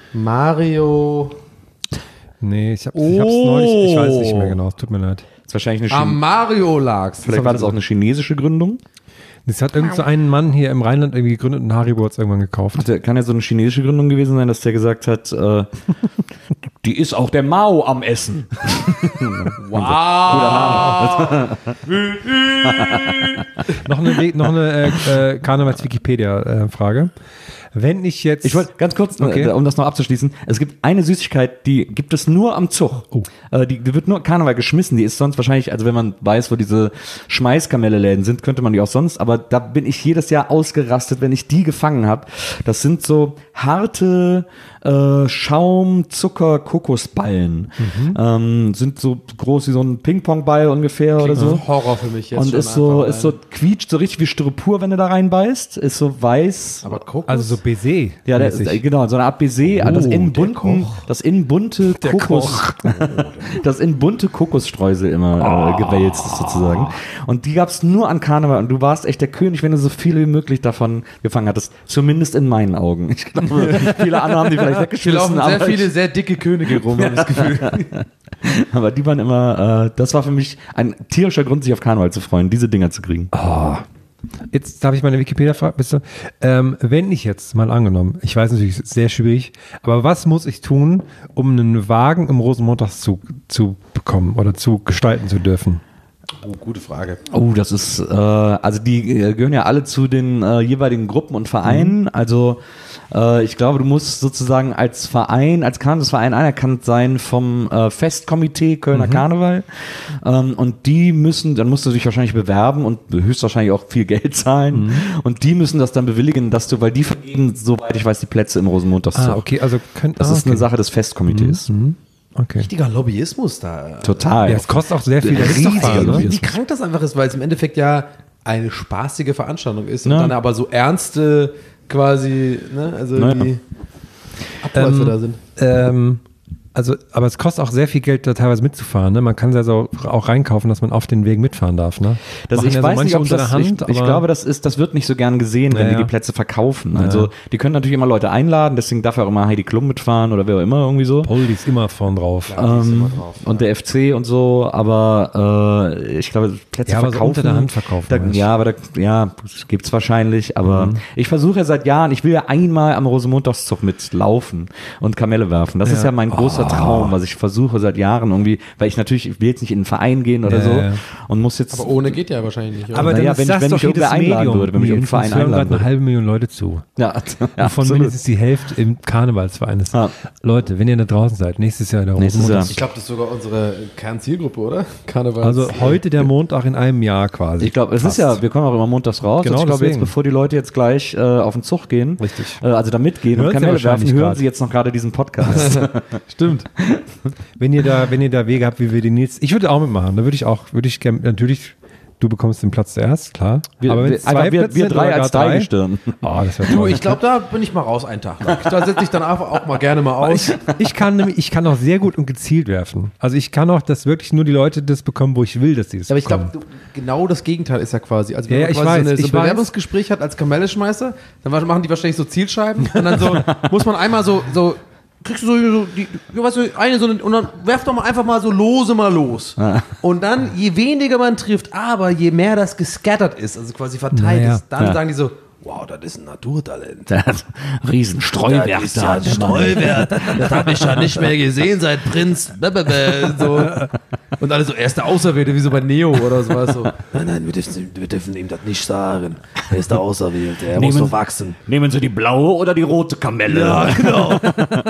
Mario. Nee, ich habe es neulich, ich weiß nicht Oh. mehr genau, es tut mir leid. Das ist wahrscheinlich eine Ah, Chin- Mario lag's. Vielleicht war das auch eine chinesische Gründung. Es hat irgend so einen Mann hier im Rheinland irgendwie gegründet und Haribo hat es irgendwann gekauft. Hatte- Kann ja so eine chinesische Gründung gewesen sein, dass der gesagt hat, äh, die ist auch der Mao am Essen. Noch eine, We- noch eine äh, äh, Karnevals-Wikipedia-Frage. Wenn ich jetzt... Ich wollte ganz kurz, Okay. äh, um das noch abzuschließen, es gibt eine Süßigkeit, die gibt es nur am Zug. Oh. Äh, die, die wird nur Karneval geschmissen, die ist sonst wahrscheinlich, also wenn man weiß, wo diese Schmeißkamelle-Läden sind, könnte man die auch sonst, aber da bin ich jedes Jahr ausgerastet, wenn ich die gefangen habe. Das sind so harte äh, Schaum-Zucker-Kokosballen. Ähm, sind so groß wie so ein Ping-Pong-Ball ungefähr oder so. Horror für mich jetzt Und schon ist so, einfach ist so quietscht so richtig wie Styropor, wenn du da reinbeißt. Ist so weiß. Aber Kokos? also so Baiser. Ja, der, mäßig. genau, so eine Art Baiser, Oh, das in der bunten, Koch. das in bunte Kokos, das in bunte Kokosstreusel immer äh, gewälzt ist sozusagen. Und die gab's nur an Karneval und du warst echt der König, wenn du so viel wie möglich davon gefangen hattest. Zumindest in meinen Augen. Ich glaube, viele andere haben die vielleicht Hier weggeschmissen, laufen sehr aber viele ich, sehr dicke Könige rum, habe ich das Gefühl. Aber die waren immer, äh, das war für mich ein tierischer Grund, sich auf Karneval zu freuen, diese Dinger zu kriegen. Oh. Jetzt darf ich meine Wikipedia-Frage, bitte. Ähm, wenn ich jetzt mal angenommen, ich weiß natürlich, es ist sehr schwierig, aber was muss ich tun, um einen Wagen im Rosenmontagszug zu bekommen oder zu gestalten zu dürfen? Oh, gute Frage. Oh, das ist, äh, also die äh, gehören ja alle zu den äh, jeweiligen Gruppen und Vereinen. Mhm. Also äh, ich glaube, du musst sozusagen als Verein, als Karnevalsverein anerkannt sein vom äh, Festkomitee Kölner mhm. Karneval. Ähm, und die müssen, dann musst du dich wahrscheinlich bewerben und höchstwahrscheinlich auch viel Geld zahlen. Mhm. Und die müssen das dann bewilligen, dass du, weil die vergeben, soweit ich weiß, die Plätze im Rosenmontagszug. Ah, okay, also könnt, das ah, ist okay. eine Sache des Festkomitees. Mhm. Mhm. Okay. Richtiger Lobbyismus da. Total. Ja, es kostet auch sehr viel. Das ist doch Fahren, wahr, ne? Wie krank das einfach ist, weil es im Endeffekt ja eine spaßige Veranstaltung ist und Ja. dann aber so ernste quasi, ne, also Naja. die Abläufe Ähm, da sind. Ähm, also, aber es kostet auch sehr viel Geld, da teilweise mitzufahren. Ne? Man kann es also auch reinkaufen, dass man auf den Wegen mitfahren darf. Ne? Das, Machen ich ja so weiß manche nicht, ob unter das, der Hand, ich, ich aber- glaube, das ist, das wird nicht so gern gesehen, wenn Ja, die ja. die Plätze verkaufen. Ja, Also ja. die können natürlich immer Leute einladen, deswegen darf ja auch immer Heidi Klum mitfahren oder wer auch immer irgendwie so. Paul, die ist immer vorn drauf. Ähm, und der F C und so, aber äh, ich glaube, Plätze Ja, aber so verkaufen. unter der Hand verkaufen, Da, weißt du. ja, aber da, ja, gibt's wahrscheinlich, aber Mhm. ich versuche ja seit Jahren, ich will ja einmal am Rosenmontagszug mitlaufen und Kamelle werfen. Das Ja. ist ja mein großer Oh. Traum, was ich versuche seit Jahren irgendwie, weil ich natürlich, ich will jetzt nicht in einen Verein gehen oder Ja, so ja. und muss jetzt. Aber ohne geht ja wahrscheinlich nicht. oder? Aber Naja, dann wenn ist ich- das wenn doch mich irgendwer jedes einladen Medium. würde, wenn mich Mir irgendein Verein hören gerade einladen eine würde. halbe Million Leute zu. ja, ja, Wovon absolut. mindestens die Hälfte im Karnevalsverein ist. Ja. Leute, wenn ihr da draußen seid, nächstes Jahr in der Nächstes Rosenmontags- Jahr. Ich glaube, das ist sogar unsere Kernzielgruppe, oder? Karneval. Also heute der Montag in einem Jahr quasi. Ich glaube, es ist ja, wir kommen auch immer montags raus. Genau, also ich glaube jetzt, deswegen. bevor die Leute jetzt gleich äh, auf den Zug gehen, Richtig. äh, also da mitgehen Hören und sie Kamelle wahrscheinlich werfen, hören grad. sie jetzt noch gerade diesen Podcast. Stimmt. wenn ihr da, wenn ihr da Wege habt, wie wir den jetzt, ich würde auch mitmachen. Da würde ich auch, würde ich gerne, natürlich, du bekommst den Platz zuerst, klar. Wir, Aber wenn wir, es einfach zwei wir, Plätze wir sind drei oder als gar Dreigestirn. Oh, das wäre du, toll. ich glaube, da bin ich mal raus einen Tag lang. Da setze ich dann einfach auch mal gerne mal aus. Ich kann nämlich, ich kann auch sehr gut und gezielt werfen. Also ich kann auch, dass wirklich nur die Leute das bekommen, wo ich will, dass die das Aber ich bekommen. glaube, genau das Gegenteil ist ja quasi. Also wenn Ja, man ja, quasi ich weiß, so, eine, so ich ein weiß. Bewerbungsgespräch hat als Kamelle-Schmeißer, dann wa- machen die wahrscheinlich so Zielscheiben und dann so muss man einmal so, so kriegst du so, so die, ja, weißt du, eine so eine, und dann werf doch mal einfach mal so lose mal los. Und dann, je weniger man trifft, aber je mehr das gescattert ist, also quasi verteilt Naja. ist, dann Ja. sagen die so, wow, das ist ein Naturtalent. Der hat Riesenstreuwert. Das ist ja ein Streuwert. Das habe ich ja nicht mehr gesehen seit Prinz. So. Und alle so, er ist der Auserwählte, wie so bei Neo oder sowas. So. Nein, nein, wir dürfen, wir dürfen ihm das nicht sagen. Er ist der Auserwählte, er muss Nehmen- so wachsen. Nehmen Sie die blaue oder die rote Kamelle? Ja, genau.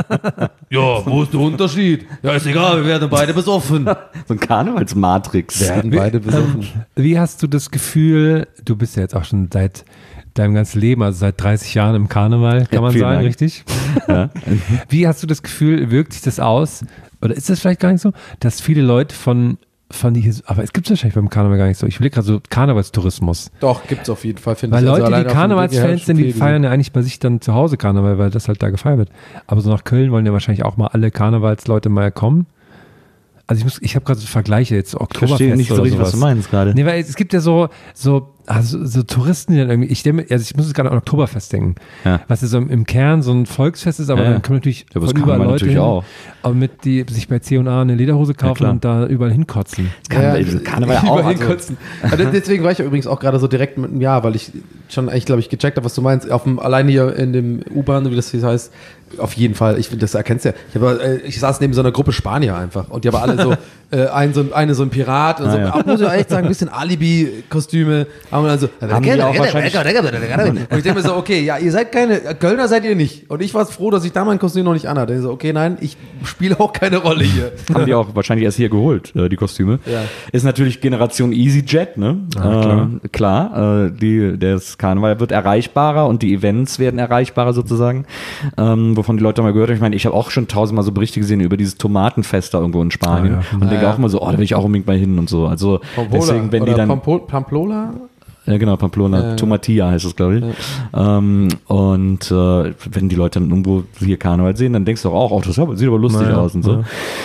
Ja, wo ist der Unterschied? Ja, ist egal, wir werden beide besoffen. So ein Karnevalsmatrix. Werden beide besoffen. Wie hast du das Gefühl, du bist ja jetzt auch schon seit deinem ganzen Leben, also seit dreißig Jahren im Karneval, kann Ja, man vielen sagen, Dank. richtig? Ja. Wie hast du das Gefühl, wirkt sich das aus, oder ist das vielleicht gar nicht so, dass viele Leute von, von die, aber es gibt es wahrscheinlich beim Karneval gar nicht so, ich will gerade so Karnevalstourismus. Doch, gibt's auf jeden Fall, finde Weil ich. Also Leute, allein die auf dem Weg Karnevalsfans hierher sind, die schon viel feiern ja eigentlich bei sich dann zu Hause Karneval, weil das halt da gefeiert wird. Aber so nach Köln wollen ja wahrscheinlich auch mal alle Karnevalsleute mal kommen. Also ich muss, ich habe gerade so Vergleiche jetzt, so Ich Oktoberfest verstehe nicht so oder richtig, was sowas. du meinst gerade. Nee, weil es gibt ja so, so, also so Touristen, die dann irgendwie, ich denke, also ich muss jetzt gerade an Oktoberfest denken, Ja. was ja so im Kern so ein Volksfest ist, aber Ja, ja. dann kommen natürlich Ja, aber das von kann überall man Leute natürlich hin, auch. aber mit die sich bei C und A eine Lederhose kaufen klar. und da überall hinkotzen. Karneval, Ja, Karneval ich auch. überall Also, hinkotzen. Also deswegen war ich ja übrigens auch gerade so direkt mit einem Ja, weil ich schon eigentlich, glaube ich, gecheckt habe, was du meinst. Auf dem, alleine hier in dem U-Bahn, wie das hier heißt, auf jeden Fall. Ich finde, das erkennst du ja. Ich, hab, äh, ich saß neben so einer Gruppe Spanier einfach und die haben alle so, äh, ein, so ein, eine so ein Pirat und Ah, so, ja. auch, muss ich echt sagen, ein bisschen Alibi-Kostüme. Haben dann so, Haben die auch wahrscheinlich- und ich denke mir so, okay, ja, ihr seid keine, Kölner seid ihr nicht. Und ich war froh, dass ich da mein Kostüm noch nicht anhatte. Ich so, okay, nein, ich spiele auch keine Rolle hier. haben die auch wahrscheinlich erst hier geholt, äh, die Kostüme. Ja. Ist natürlich Generation EasyJet, ne? Ah, klar. Äh, klar, äh, die, das Karneval wird erreichbarer und die Events werden erreichbarer sozusagen, ähm, wovon die Leute mal gehört haben. Ich meine, ich habe auch schon tausendmal so Berichte gesehen über dieses Tomatenfest da irgendwo in Spanien Ah, ja. und denke Ja, ja. auch mal so, oh, da will ich auch unbedingt mal hin und so. Also Pampola, deswegen, wenn die oder dann Pampo- Pamplola? Ja, genau, Pamplona, Ja. Tomatia heißt es, glaube ich. Ähm, und äh, wenn die Leute dann irgendwo hier Karneval sehen, dann denkst du auch, oh, das sieht aber lustig Naja, aus und so.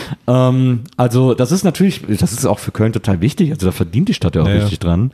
Ähm, also das ist natürlich, das ist auch für Köln total wichtig, also da verdient die Stadt ja auch Ja, ja. richtig dran.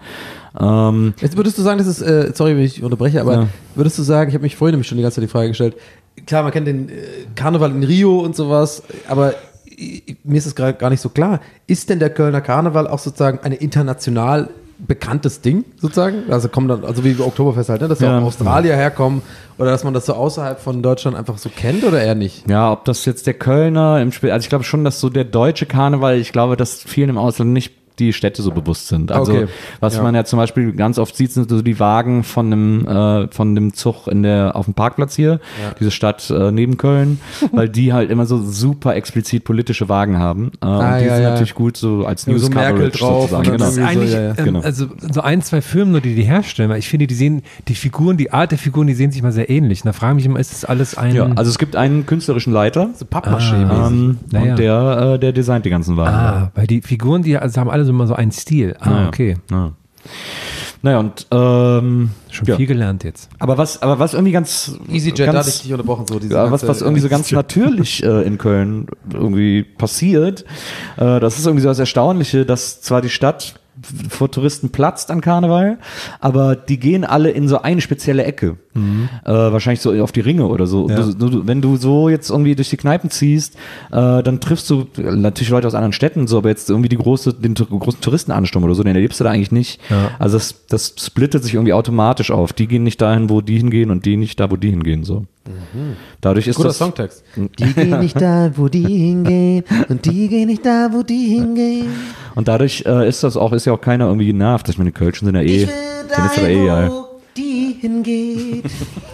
Ähm, Jetzt würdest du sagen, das ist, äh, sorry, wenn ich unterbreche, aber Ja. würdest du sagen, ich habe mich vorhin nämlich schon die ganze Zeit die Frage gestellt, klar, man kennt den äh, Karneval in Rio und sowas, aber ich, mir ist es gerade gar nicht so klar. Ist denn der Kölner Karneval auch sozusagen eine international bekanntes Ding sozusagen? Also kommen dann, also wie Oktoberfest halt, ne? Dass ja auch Australier herkommen oder dass man das so außerhalb von Deutschland einfach so kennt oder eher nicht? Ja, ob das jetzt der Kölner im Spiel, also ich glaube schon, dass so der deutsche Karneval, ich glaube, dass vielen im Ausland nicht die Städte so bewusst sind. Also Okay. was Ja. man ja zum Beispiel ganz oft sieht, sind so die Wagen von einem äh, von dem Zug in der auf dem Parkplatz hier, diese Stadt äh, neben Köln, weil die halt immer so super explizit politische Wagen haben. Äh, Ah, und die ja, sind ja. natürlich gut so als So News Merkel Coverage drauf sozusagen. und Genau. dann Das ist eigentlich, so, ja, ja. ähm, Genau. also so ein, zwei Firmen nur, die die herstellen, weil ich finde, die sehen, die Figuren, die Art der Figuren, die sehen sich mal sehr ähnlich. Und da frage ich mich immer, ist das alles ein... Ja, also es gibt einen künstlerischen Leiter, So Pappmaché-mäßig. ähm, Naja. und der äh, der designt die ganzen Wagen. ah, weil die Figuren, die also haben alle so immer so einen Stil. Ah, Naja. okay. Ja. Naja, und ähm, Schon ja. viel gelernt jetzt. Aber was, aber was irgendwie ganz EasyJet, da ganz, hatte ich dich unterbrochen. So, diese ja, was, ganze- was irgendwie so ganz natürlich äh, in Köln irgendwie passiert, äh, das ist irgendwie so das Erstaunliche, dass zwar die Stadt vor Touristen platzt an Karneval, aber die gehen alle in so eine spezielle Ecke. Äh, wahrscheinlich so auf die Ringe oder so. Ja. Du, du, wenn du so jetzt irgendwie durch die Kneipen ziehst, äh, dann triffst du natürlich Leute aus anderen Städten, so, aber jetzt irgendwie die große, den tu- großen Touristenansturm oder so, den erlebst du da eigentlich nicht. Ja. Also das, das splittet sich irgendwie automatisch auf. Die gehen nicht dahin, wo die hingehen und die nicht da, wo die hingehen. So. Dadurch ist Guter das Songtext. Die gehen nicht da, wo die hingehen, und die gehen nicht da, wo die hingehen. und dadurch äh, ist das auch, ist ja auch keiner irgendwie genervt. Ich meine, die Kölschen sind ja eh, Ich will denen ist aber eh dahin, egal. wo die hingeht.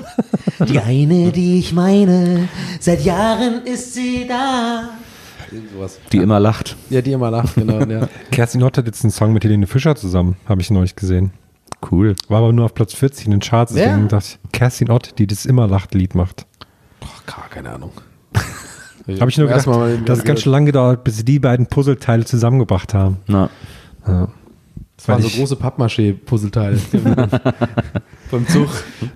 Die eine, die ich meine, seit Jahren ist sie da. Sowas. Die immer lacht. Ja, die immer lacht, genau. Ja. Kerstin Ott hat jetzt einen Song mit Helene Fischer zusammen, habe ich neulich gesehen. Cool. War aber nur auf Platz vierzig in den Charts, Wer? deswegen dachte ich, Kerstin Ott, die das immer lacht Lied macht. Boah, gar keine Ahnung. Habe ich nur gedacht, Erstmal mal- das hat ganz schön lange gedauert, bis sie die beiden Puzzleteile zusammengebracht haben. Na. Ja. Das waren Weil so ich- große Pappmaché-Puzzleteile. Beim Zug.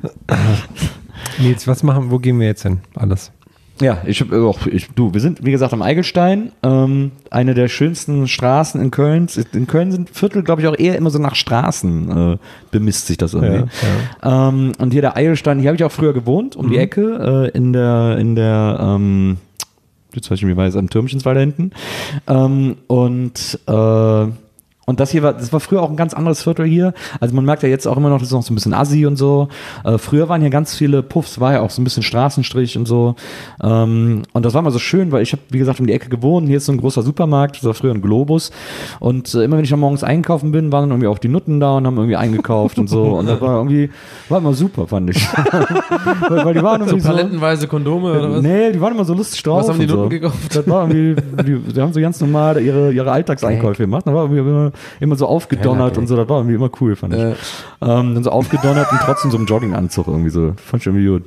Nils, was machen, wo gehen wir jetzt hin? Alles. Ja, ich habe auch, ich, du, wir sind, wie gesagt, am Eigelstein, ähm, eine der schönsten Straßen in Köln. In Köln sind Viertel, glaube ich, auch eher immer so nach Straßen, äh, bemisst sich das irgendwie. Ja, Ähm, und hier der Eigelstein, hier habe ich auch früher gewohnt, um die Ecke, äh, in der, in der, ähm, jetzt weiß ich nicht, wie weiß, am Türmchenswald da hinten. Ähm, und, äh, Und das hier war, das war früher auch ein ganz anderes Viertel hier. Also man merkt ja jetzt auch immer noch, das ist noch so ein bisschen Assi und so. Äh, früher waren hier ganz viele Puffs, war ja auch so ein bisschen Straßenstrich und so. Ähm, und das war mal so schön, weil ich habe, wie gesagt, um die Ecke gewohnt. Hier ist so ein großer Supermarkt, das war früher ein Globus. Und äh, immer wenn ich dann morgens einkaufen bin, waren dann irgendwie auch die Nutten da und haben irgendwie eingekauft und so. Und das war irgendwie, war immer super, fand ich. weil, weil die waren So irgendwie so, palettenweise Kondome oder was? nee, die waren immer so lustig drauf. Was haben die und so. Nutten gekauft? Das war irgendwie, die, die haben so ganz normal ihre, ihre Alltagseinkäufe gemacht. Das war irgendwie immer, immer so aufgedonnert und so. Das war irgendwie immer cool, fand ich. Äh. Ähm, dann so aufgedonnert und trotzdem so im Jogginganzug irgendwie so. Fand ich irgendwie gut.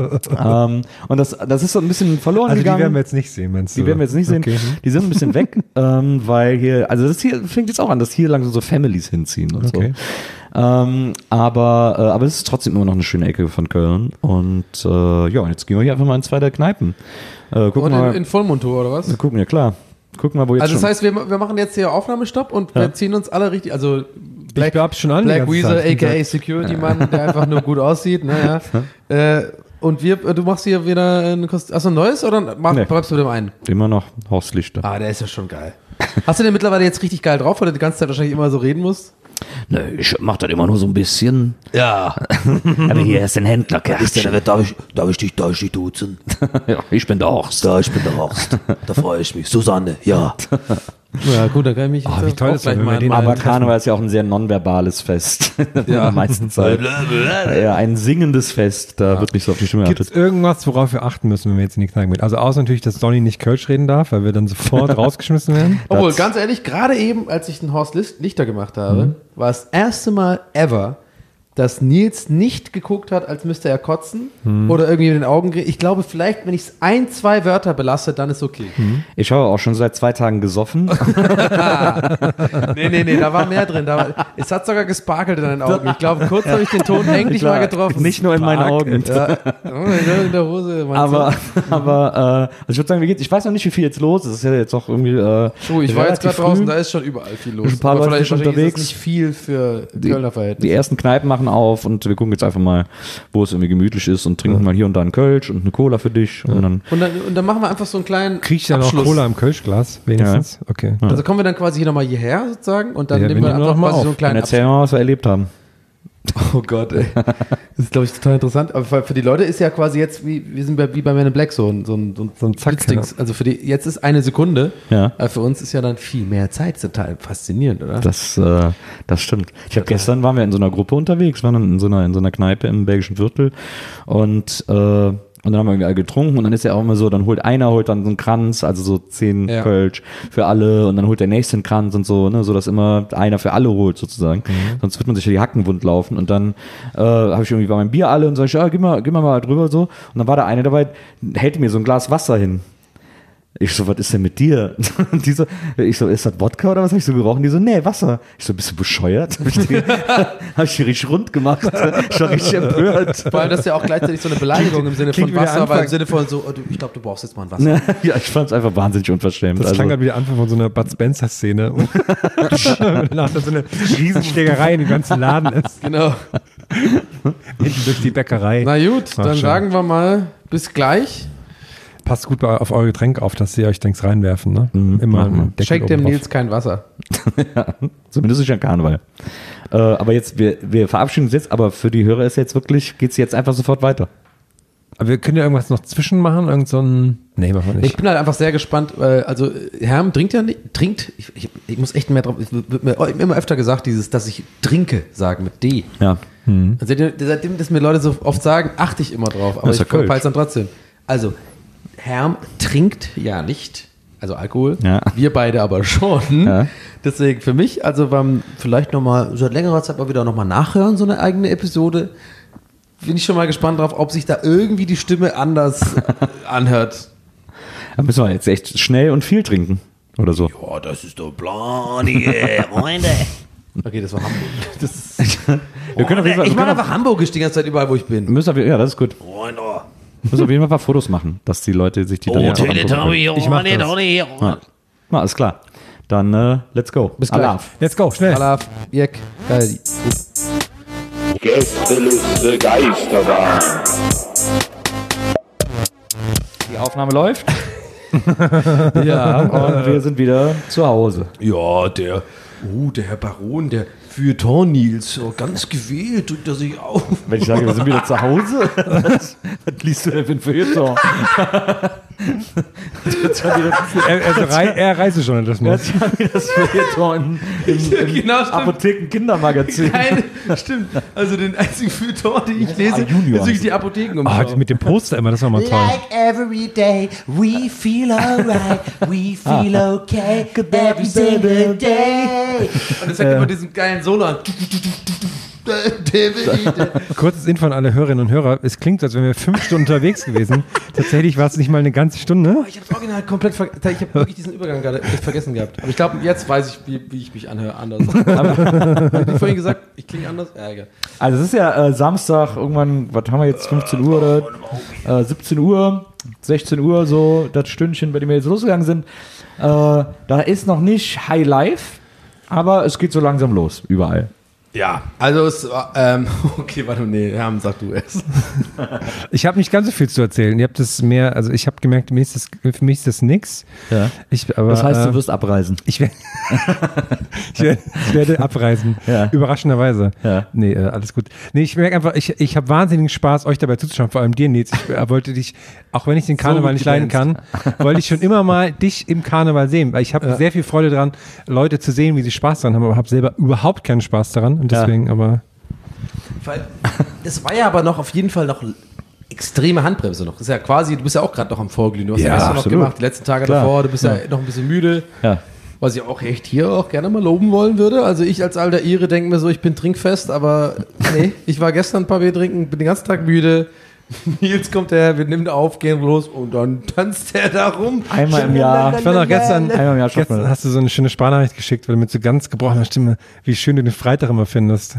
ähm, und das, das ist so ein bisschen verloren Also die gegangen. werden wir jetzt nicht sehen, meinst du? Die werden wir jetzt nicht sehen. Okay. Die sind ein bisschen weg, ähm, weil hier, also das hier fängt jetzt auch an, dass hier langsam so Families hinziehen und Okay. so. Ähm, aber, äh, aber es ist trotzdem immer noch eine schöne Ecke von Köln. Und äh, ja, und jetzt gehen wir hier einfach mal in zwei der Kneipen. Äh, gucken Und mal. in, in Vollmontur oder was? wir gucken, ja klar. Gucken mal, wo jetzt Also das schon. heißt, wir, wir machen jetzt hier Aufnahmestopp und wir ziehen uns alle richtig, also Black, Ich hab's schon an die Black ganze Weasel, Zeit. aka Security Mann, der einfach nur gut aussieht, naja. äh, und wir, du machst hier wieder ein Kostüm, achso, ein neues oder mach, Nee. bleibst du mit dem einen? Immer noch Horst Lichter. Ah, der ist ja schon geil. Hast du den mittlerweile jetzt richtig geil drauf, weil du die ganze Zeit wahrscheinlich immer so reden musst? Ne, ich mach das immer nur so ein bisschen. Ja, Aber hier ist ein Händler, ist der, darf ich, darf ich dich, darf ich dich duzen? Ja, ich bin der Horst. Da, ich bin der Horst. Da freue ich mich. Susanne, ja. Ja, gut, dann kann ich mich Oh, jetzt wie toll auch ist gleich das, wenn mal wir den an- Aber Karneval ist ja auch ein sehr nonverbales Fest. Ja. In der meisten Zeit. Ja, ein singendes Fest. Da wird nicht so auf die Stimme Gibt es geachtet. irgendwas, worauf wir achten müssen, wenn wir jetzt in die Kneipe gehen? Also außer natürlich, dass Donny nicht Kölsch reden darf, weil wir dann sofort rausgeschmissen werden. Obwohl, Das- ganz ehrlich, gerade eben, als ich den Horst Lis- Lichter gemacht habe, war das erste Mal ever, dass Nils nicht geguckt hat, als müsste er kotzen oder irgendwie in den Augen. gere- Ich glaube, vielleicht, wenn ich es ein, zwei Wörter belasse, dann ist okay. Ich habe auch schon seit zwei Tagen gesoffen. Nee, nee, nee, da war mehr drin. Da war, es hat sogar gesparkelt in deinen Augen. Ich glaube, kurz habe ich den Ton endlich Klar, mal getroffen. Nicht nur in meinen Augen. Ja, in der Hose. meinst du? Aber, aber äh, also ich würde sagen, wie geht's? Ich weiß noch nicht, wie viel jetzt los ist. Es ist ja jetzt auch irgendwie. Äh, Oh, ich war jetzt relativ gerade draußen, früh. da ist schon überall viel los. Ein paar Aber Leute vielleicht sind wahrscheinlich unterwegs. ist das nicht viel für Kölner Die Verhältnisse. ersten Kneipen machen machen auf und wir gucken jetzt einfach mal, wo es irgendwie gemütlich ist und trinken mal hier und da einen Kölsch und eine Cola für dich. Und dann Und dann, und dann machen wir einfach so einen kleinen Krieg ich dann auch Abschluss. Cola im Kölschglas, wenigstens? Okay. Also kommen wir dann quasi hier nochmal hierher sozusagen und dann Ja, nehmen wir wir nehmen einfach noch mal quasi auf. so einen dann kleinen erzählen wir mal, was wir erlebt haben. Oh Gott, ey. Das ist, glaube ich, total interessant. Aber für, für die Leute ist ja quasi jetzt, wie, wir sind bei, wie bei Men in Black, so ein, so ein, so ein, So ein Zack, Blitzdings. Also für die, jetzt ist eine Sekunde, Ja. aber für uns ist ja dann viel mehr Zeit. Total faszinierend, oder? Das, äh, das stimmt. Ich habe gestern waren wir in so einer Gruppe unterwegs, waren in so einer in so einer Kneipe im belgischen Viertel und äh, und dann haben wir irgendwie alle getrunken und dann ist ja auch immer so, dann holt einer holt dann so einen Kranz, also so zehn Ja. Kölsch für alle und dann holt der nächste einen Kranz und so, ne, so dass immer einer für alle holt sozusagen. Sonst wird man sich ja die Hacken wund laufen und dann äh, habe ich irgendwie war mein Bier alle und sag ich, ja, gib mal, gib mal mal drüber so und dann war da eine dabei, hält mir so ein Glas Wasser hin. Ich so, was ist denn mit dir? Und die so, ich so, ist das Wodka oder was? Hab ich so gerochen? Die so, nee, Wasser. Ich so, bist du bescheuert? Hab ich die, hab ich die richtig rund gemacht. Ich war richtig empört. Vor allem, das ist ja auch gleichzeitig so eine Beleidigung im Sinne klingt von wie der Wasser, weil Anfang. im Sinne von so, oh, du, ich glaube, du brauchst jetzt mal ein Wasser. Ja, ich fand's einfach wahnsinnig unverschämt. Das Also, klang gerade wie der Anfang von so einer Bud Spencer-Szene. Und danach dann so eine Riesenschlägerei in dem ganzen Laden ist. Genau. Hinten durch die Bäckerei. Na gut, Ach, dann schön. sagen wir mal, bis gleich. Passt gut bei, auf eure Getränke auf, dass sie euch Dings reinwerfen. Ne? Immer einen Deckel Schenkt dem oben drauf. Nils kein Wasser. zumindest ist ja Karneval. Äh, aber jetzt, wir, wir verabschieden uns jetzt, aber für die Hörer ist jetzt wirklich, geht's jetzt einfach sofort weiter. Aber wir können ja irgendwas noch zwischen machen, irgend so ein. Nee, machen wir Ich nicht. bin halt einfach sehr gespannt, weil, also, Herm trinkt ja nicht, trinkt, ich, ich, ich muss echt mehr drauf, es wird mir immer öfter gesagt, dieses, dass ich trinke, sagen mit D. Ja. Und seitdem, seitdem das mir Leute so oft sagen, achte ich immer drauf, aber Das ist ja ich Kölsch. verpeile es dann trotzdem. Also, Herm trinkt ja nicht, also Alkohol, Ja. wir beide aber schon. Ja. Deswegen für mich, also beim vielleicht nochmal, seit längerer Zeit mal wieder nochmal nachhören, so eine eigene Episode, bin ich schon mal gespannt drauf, ob sich da irgendwie die Stimme anders anhört. Da müssen wir jetzt echt schnell und viel trinken. Oder so. Oh, das ist doch blondige Freunde. Okay, das war Hamburg. Das, Wir können auf jeden Fall, ich wir mache können einfach Hamburgisch die ganze Zeit überall, wo ich bin. müssen auf, ja, das ist gut. Freunde. Müssen auf jeden Fall ein paar Fotos machen, dass die Leute sich die dann Oh, jetzt auch angucken können. Teletubby, Ich mach oh, das. Tony, Ja. oh. Na, alles klar. Dann äh, let's go. Bis gleich. Alaf. Let's go, schnell. Alaf, Jek, geil. Gästeliste Geisterbahn. Die Aufnahme läuft Ja, und wir sind wieder zu Hause. ja, der, oh, der Herr Baron, der Feuilleton Nils, so ganz gewählt, drückt er sich auf. Wenn ich sage, wir sind wieder zu Hause, was, was liest du denn für ein Feuilleton? Er, also Rei, er Reisejournalismus. Das ist ja wie das Feuilleton im, im Genau, stimmt. Apotheken-Kindermagazin. Keine, stimmt. Also den einzigen Feuilleton, den ich lese, Ah, Junior. ist wirklich die Apotheken Ah, mit dem Poster immer, das war mal toll. Like every day, we feel alright, we feel okay, every single day. Und es hat immer diesen geilen Solo an. Kurzes Info an alle Hörerinnen und Hörer. Es klingt, als wären wir fünf Stunden unterwegs gewesen. Tatsächlich war es nicht mal eine ganze Stunde. Ich habe das Original komplett vergessen. Ich habe wirklich diesen Übergang gerade vergessen gehabt. Aber ich glaube, jetzt weiß ich, wie, wie ich mich anhöre. Anders. Hab ich vorhin gesagt, ich klinge anders? Ja, egal. Also es ist ja äh, Samstag, irgendwann, was haben wir jetzt, fünfzehn Uhr oder äh, siebzehn Uhr, sechzehn Uhr so, das Stündchen, bei dem wir jetzt losgegangen sind. Äh, da ist noch nicht High Life, aber es geht so langsam los, überall. Ja, also es war, ähm, okay, warte, nee, Herm, sag du es. Ich habe nicht ganz so viel zu erzählen. Ihr habt das mehr, also ich habe gemerkt, mir ist das, für mich ist das nix. Ja. Ich, aber, Das heißt, äh, du wirst abreisen. Ich werde, ich werde, ich werde abreisen. Ja. Überraschenderweise. Ja. Nee, äh, alles gut. Nee, ich merke einfach, ich, ich habe wahnsinnigen Spaß, euch dabei zuzuschauen, vor allem dir, Nils. Ich äh, wollte dich, auch wenn ich den Karneval gut nicht leiden kann, wollte ich schon immer mal dich im Karneval sehen. Weil ich habe sehr viel Freude daran, Leute zu sehen, wie sie Spaß daran haben, aber habe selber überhaupt keinen Spaß daran. Und deswegen, aber. Weil, das war ja aber noch auf jeden Fall noch extreme Handbremse noch. Das ist ja quasi, du bist ja auch gerade noch am Vorglühen. Du hast ja, Ja, gestern noch absolut. gemacht, die letzten Tage Klar. davor. Du bist ja. noch ein bisschen müde. Ja. Was ich auch echt hier auch gerne mal loben wollen würde. Also ich als alter Ire denke mir so, ich bin trinkfest, aber nee, ich war gestern ein paar Bier trinken, bin den ganzen Tag müde. Nils kommt her, wir nehmen auf, gehen los und dann tanzt er da rum. Einmal im Jahr. Ich war noch gestern, Einmal im Jahr schafft man gestern das. hast du so eine schöne Sprachnachricht geschickt, weil du mit so ganz gebrochener Stimme, wie schön du den Freitag immer findest.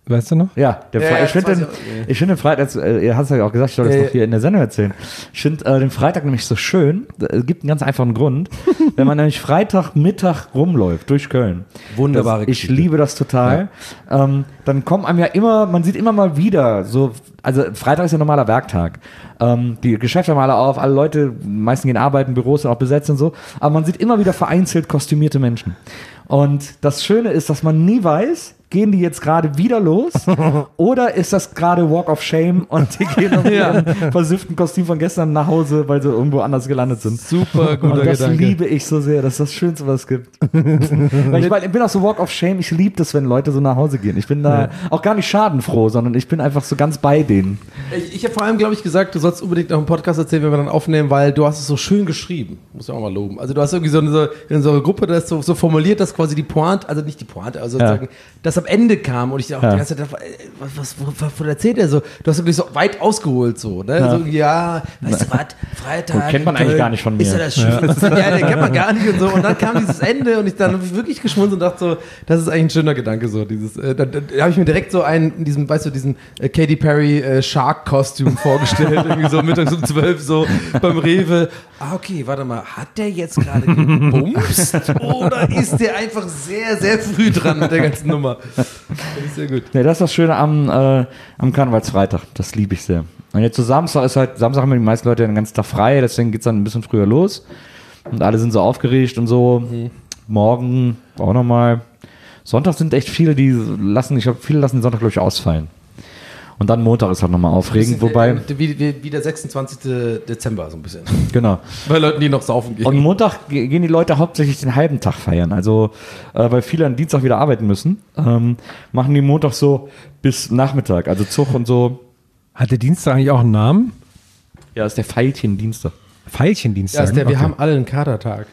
weißt du noch? Ja, der Ja, Fre- ja, ich finde das den, weiß ich auch. ich finde den Freitag, äh, ihr hast ja auch gesagt, ich soll das Ja, doch ja. hier in der Sendung erzählen. Ich finde äh, den Freitag nämlich so schön, es gibt einen ganz einfachen Grund, wenn man nämlich Freitag Mittag rumläuft durch Köln. Wunderbare das, Ich Geschichte. liebe das total. Ähm, dann kommen einem ja immer, man sieht immer mal wieder so, also Freitag ist ja normaler Werktag. Ähm, die Geschäfte haben alle auf, alle Leute, meisten gehen arbeiten, Büros sind auch besetzt und so, aber man sieht immer wieder vereinzelt kostümierte Menschen. Und das Schöne ist, dass man nie weiß, gehen die jetzt gerade wieder los oder ist das gerade Walk of Shame und die gehen mit ihrem versüfften Kostüm von gestern nach Hause, weil sie irgendwo anders gelandet sind. Super guter Und das Gedanke. liebe ich so sehr, das ist das Schönste, was es gibt. Weil ich, mein, ich bin auch so Walk of Shame, ich liebe das, wenn Leute so nach Hause gehen. Ich bin da auch gar nicht schadenfroh, sondern ich bin einfach so ganz bei denen. Ich, ich habe vor allem, glaube ich, gesagt, du sollst unbedingt noch einen Podcast erzählen, wenn wir dann aufnehmen, weil du hast es so schön geschrieben. Muss ich auch mal loben. Also du hast irgendwie so eine, so, in so einer Gruppe das so, so formuliert, dass quasi die Pointe, also nicht die Pointe, also sozusagen, das am Ende kam und ich dachte auch Ja. die ganze Zeit, ey, was, was, was, was erzählt er so? Du hast wirklich so weit ausgeholt so, ne? Ja. So, ja, weißt du was, Freitag. Gut, kennt man in eigentlich Köln, gar nicht von mir. Ist ja das Schönste. Ja, den kennt man gar nicht und so. Und dann kam dieses Ende und ich dann hab ich wirklich geschmunzelt und dachte so, das ist eigentlich ein schöner Gedanke so. Dieses, äh, da da, da habe ich mir direkt so einen, in diesem, weißt du, diesen äh, Katy Perry äh, Shark-Kostüm vorgestellt, irgendwie so mittags um zwölf so beim Rewe. Ah, okay, warte mal, hat der jetzt gerade gebumst oder ist der einfach sehr, sehr früh dran mit der ganzen Nummer? Das ist sehr gut. Ja, das ist das Schöne am, äh, am Karnevalsfreitag. Das liebe ich sehr. Und jetzt zu Samstag ist halt, Samstag haben die meisten Leute den ganzen Tag frei, deswegen geht's dann ein bisschen früher los. Und alle sind so aufgeregt und so. Mhm. Morgen auch nochmal. Sonntag sind echt viele, die lassen, ich glaube, viele lassen den Sonntag, glaube ich, ausfallen. Und dann Montag ist halt nochmal aufregend, wobei. Wie, wie, wie der sechsundzwanzigste Dezember, so ein bisschen. Genau. Bei Leuten, die noch saufen gehen. Und Montag ge- gehen die Leute hauptsächlich den halben Tag feiern. Also, äh, weil viele am Dienstag wieder arbeiten müssen, ähm, machen die Montag so bis Nachmittag. Also Zug und so. Hat der Dienstag eigentlich auch einen Namen? Ja, ist der Veilchen-Dienstag. Veilchendienstag. ja, ist der, wir Okay. haben alle einen Katertag.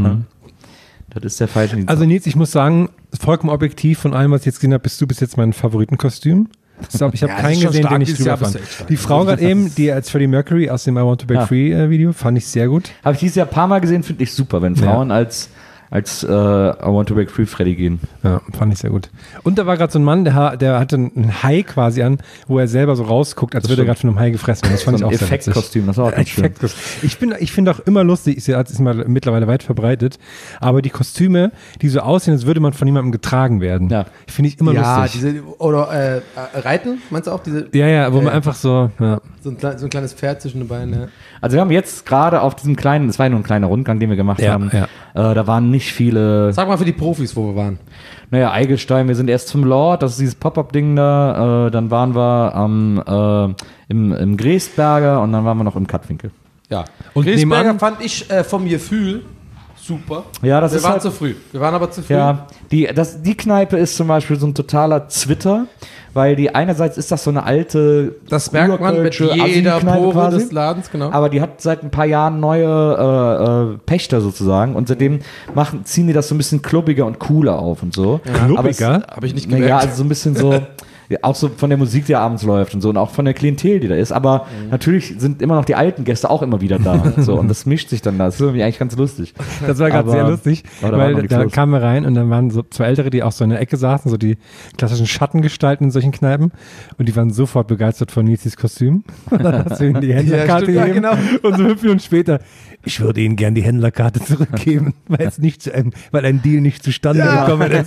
Das ist der Veilchen-Dienstag. Also Nils, ich muss sagen, vollkommen objektiv von allem, was ich jetzt gesehen habe, bist du bis jetzt mein Favoritenkostüm. Ich habe Ja, hab das keinen ist schon gesehen, stark, den ich dieses drüber Jahr bist fand. du echt stark. Die Frau gerade eben, die als Freddie Mercury aus dem I Want to Break Ja. Free äh, Video, fand ich sehr gut. Habe ich dieses Jahr ein paar Mal gesehen, finde ich super, wenn Frauen als, als äh, I Want to Break Free Freddy gehen. Ja, fand ich sehr gut. Und da war gerade so ein Mann, der, ha- der hatte ein Hai quasi an, wo er selber so rausguckt, als würde er gerade von einem Hai gefressen werden. Das fand So ein ich auch sehr witzig. Effektkostüm, das war auch ganz schön. Effektkostüm. Ich bin, ich finde auch immer lustig, ist ja ist mal mittlerweile weit verbreitet, aber die Kostüme, die so aussehen, als würde man von jemandem getragen werden, Ja. finde ich immer Ja, lustig. diese, oder äh, äh, Reiten, meinst du auch? Diese, ja, ja, wo man äh, einfach so, ja. so, ein, klein- so ein kleines Pferd zwischen den Beinen, ja. Also wir haben jetzt gerade auf diesem kleinen, das war ja nur ein kleiner Rundgang, den wir gemacht Ja, haben, ja. Äh, da waren nicht viele, Sag mal für die Profis, wo wir waren. naja, Eigelstein, wir sind erst zum Lord, das ist dieses Pop-Up-Ding da, äh, dann waren wir am, äh, im, im Gräsberger und dann waren wir noch im Kattwinkel. Ja. Und Und Gräsberger nebenan- fand ich äh, vom Gefühl super. Ja, das wir ist waren halt- zu früh. Wir waren aber zu früh. Ja, die, das, die Kneipe ist zum Beispiel so ein totaler Zwitter, weil die einerseits ist das so eine alte Das merkt man mit urkölsche jeder Assi-Kneipe Pore quasi. des Ladens, genau. Aber die hat seit ein paar Jahren neue äh, äh, Pächter sozusagen und seitdem machen, ziehen die das so ein bisschen klubbiger und cooler auf und so. Aber es- Klubbiger? Habe ich nicht Na gemerkt. ja, also so ein bisschen so, ja, auch so von der Musik, die abends läuft und so und auch von der Klientel, die da ist. Aber natürlich sind immer noch die alten Gäste auch immer wieder da. So, und das mischt sich dann da. Das ist irgendwie eigentlich ganz lustig. Das war gerade Aber- sehr lustig, aber da war noch weil nichts da los. kamen wir rein und dann waren so zwei Ältere, die auch so in der Ecke saßen, so die klassischen Schattengestalten in solchen Kneipen und die waren sofort begeistert von Nizis Kostüm. Und dann hast du ihnen die Händlerkarte stimmt, ja, gegeben genau. und so fünf Minuten später, ich würde Ihnen gern die Händlerkarte zurückgeben, weil, es nicht zu einem, weil ein Deal nicht zustande Ja. gekommen ist. Oh,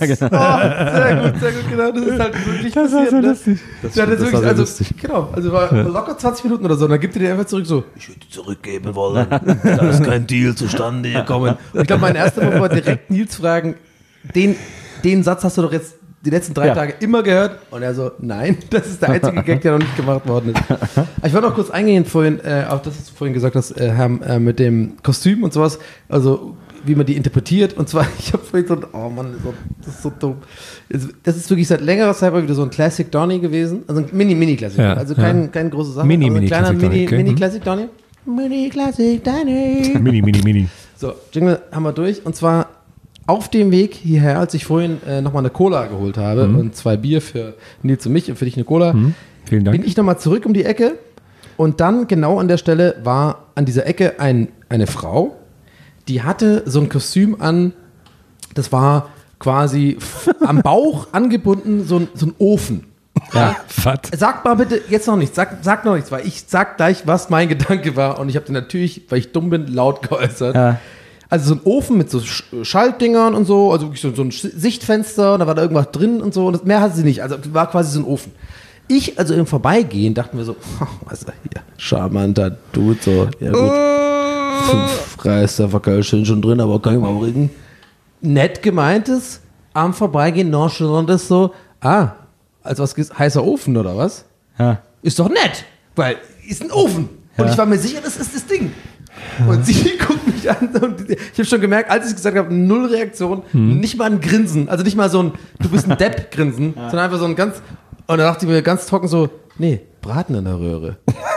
sehr gut, sehr gut, genau. Das ist halt wirklich Das war passiert. so ne? lustig. Das, Ja, das, das ist war wirklich, sehr also, lustig. genau, also war locker zwanzig Minuten oder so, und dann gibt er dir einfach zurück so, ich würde zurückgeben wollen, da ist kein Deal zustande gekommen. Und ich glaube, mein erster Mal war direkt Nils fragen, den, den Satz hast du doch jetzt die letzten drei Ja. Tage immer gehört? Und er so, nein, das ist der einzige Gag, der noch nicht gemacht worden ist. Ich wollte noch kurz eingehen vorhin, äh, auf das, was du vorhin gesagt hast, äh, Herr, äh, mit dem Kostüm und sowas, also wie man die interpretiert. Und zwar, ich habe vorhin so, oh Mann, so, das ist so dumm. Das ist wirklich seit längerer Zeit mal wieder so ein Classic Donny gewesen. Also ein Mini-Mini-Classic. Ja, also kein, ja. kein große Sache. Mini, aber ein Mini kleiner Classic Donny, okay. Mini-Classic Donny. Mini-Classic Donny. Mini, mini, mini. So, Jingle haben wir durch. Und zwar auf dem Weg hierher, als ich vorhin äh, nochmal eine Cola geholt habe und zwei Bier für Nils und mich und für dich eine Cola, Vielen Dank. bin ich nochmal zurück um die Ecke und dann genau an der Stelle war an dieser Ecke ein, eine Frau, die hatte so ein Kostüm an, das war quasi f- am Bauch angebunden, so ein, so ein Ofen. Ja. Was? Sag mal bitte, jetzt noch nichts, sag, sag noch nichts, weil ich sag gleich, was mein Gedanke war und ich habe den natürlich, weil ich dumm bin, laut geäußert. Ja. Also so ein Ofen mit so Sch- Schaltdingern und so, also wirklich so, so ein Sch- Sichtfenster und da war da irgendwas drin und so und das, mehr hatte sie nicht, also war quasi so ein Ofen. Ich, also im Vorbeigehen, dachten wir so, oh, was ist da hier, charmanter Dude, so, ja gut, fünf Reisterwackel sind schon drin, aber kann ich mal bringen. Nett gemeintes, am Vorbeigehen nonchalant ist so, ah, als was gibt's, heißer Ofen oder was? Ja. Ist doch nett, weil ist ein Ofen. Und Ja. ich war mir sicher, das ist das Ding. Und sie guckt mich an und ich habe schon gemerkt, als ich es gesagt habe, null Reaktion, nicht mal ein Grinsen, also nicht mal so ein, du bist ein Depp-Grinsen, sondern einfach so ein ganz, und da dachte ich mir ganz trocken so, nee, Braten in der Röhre.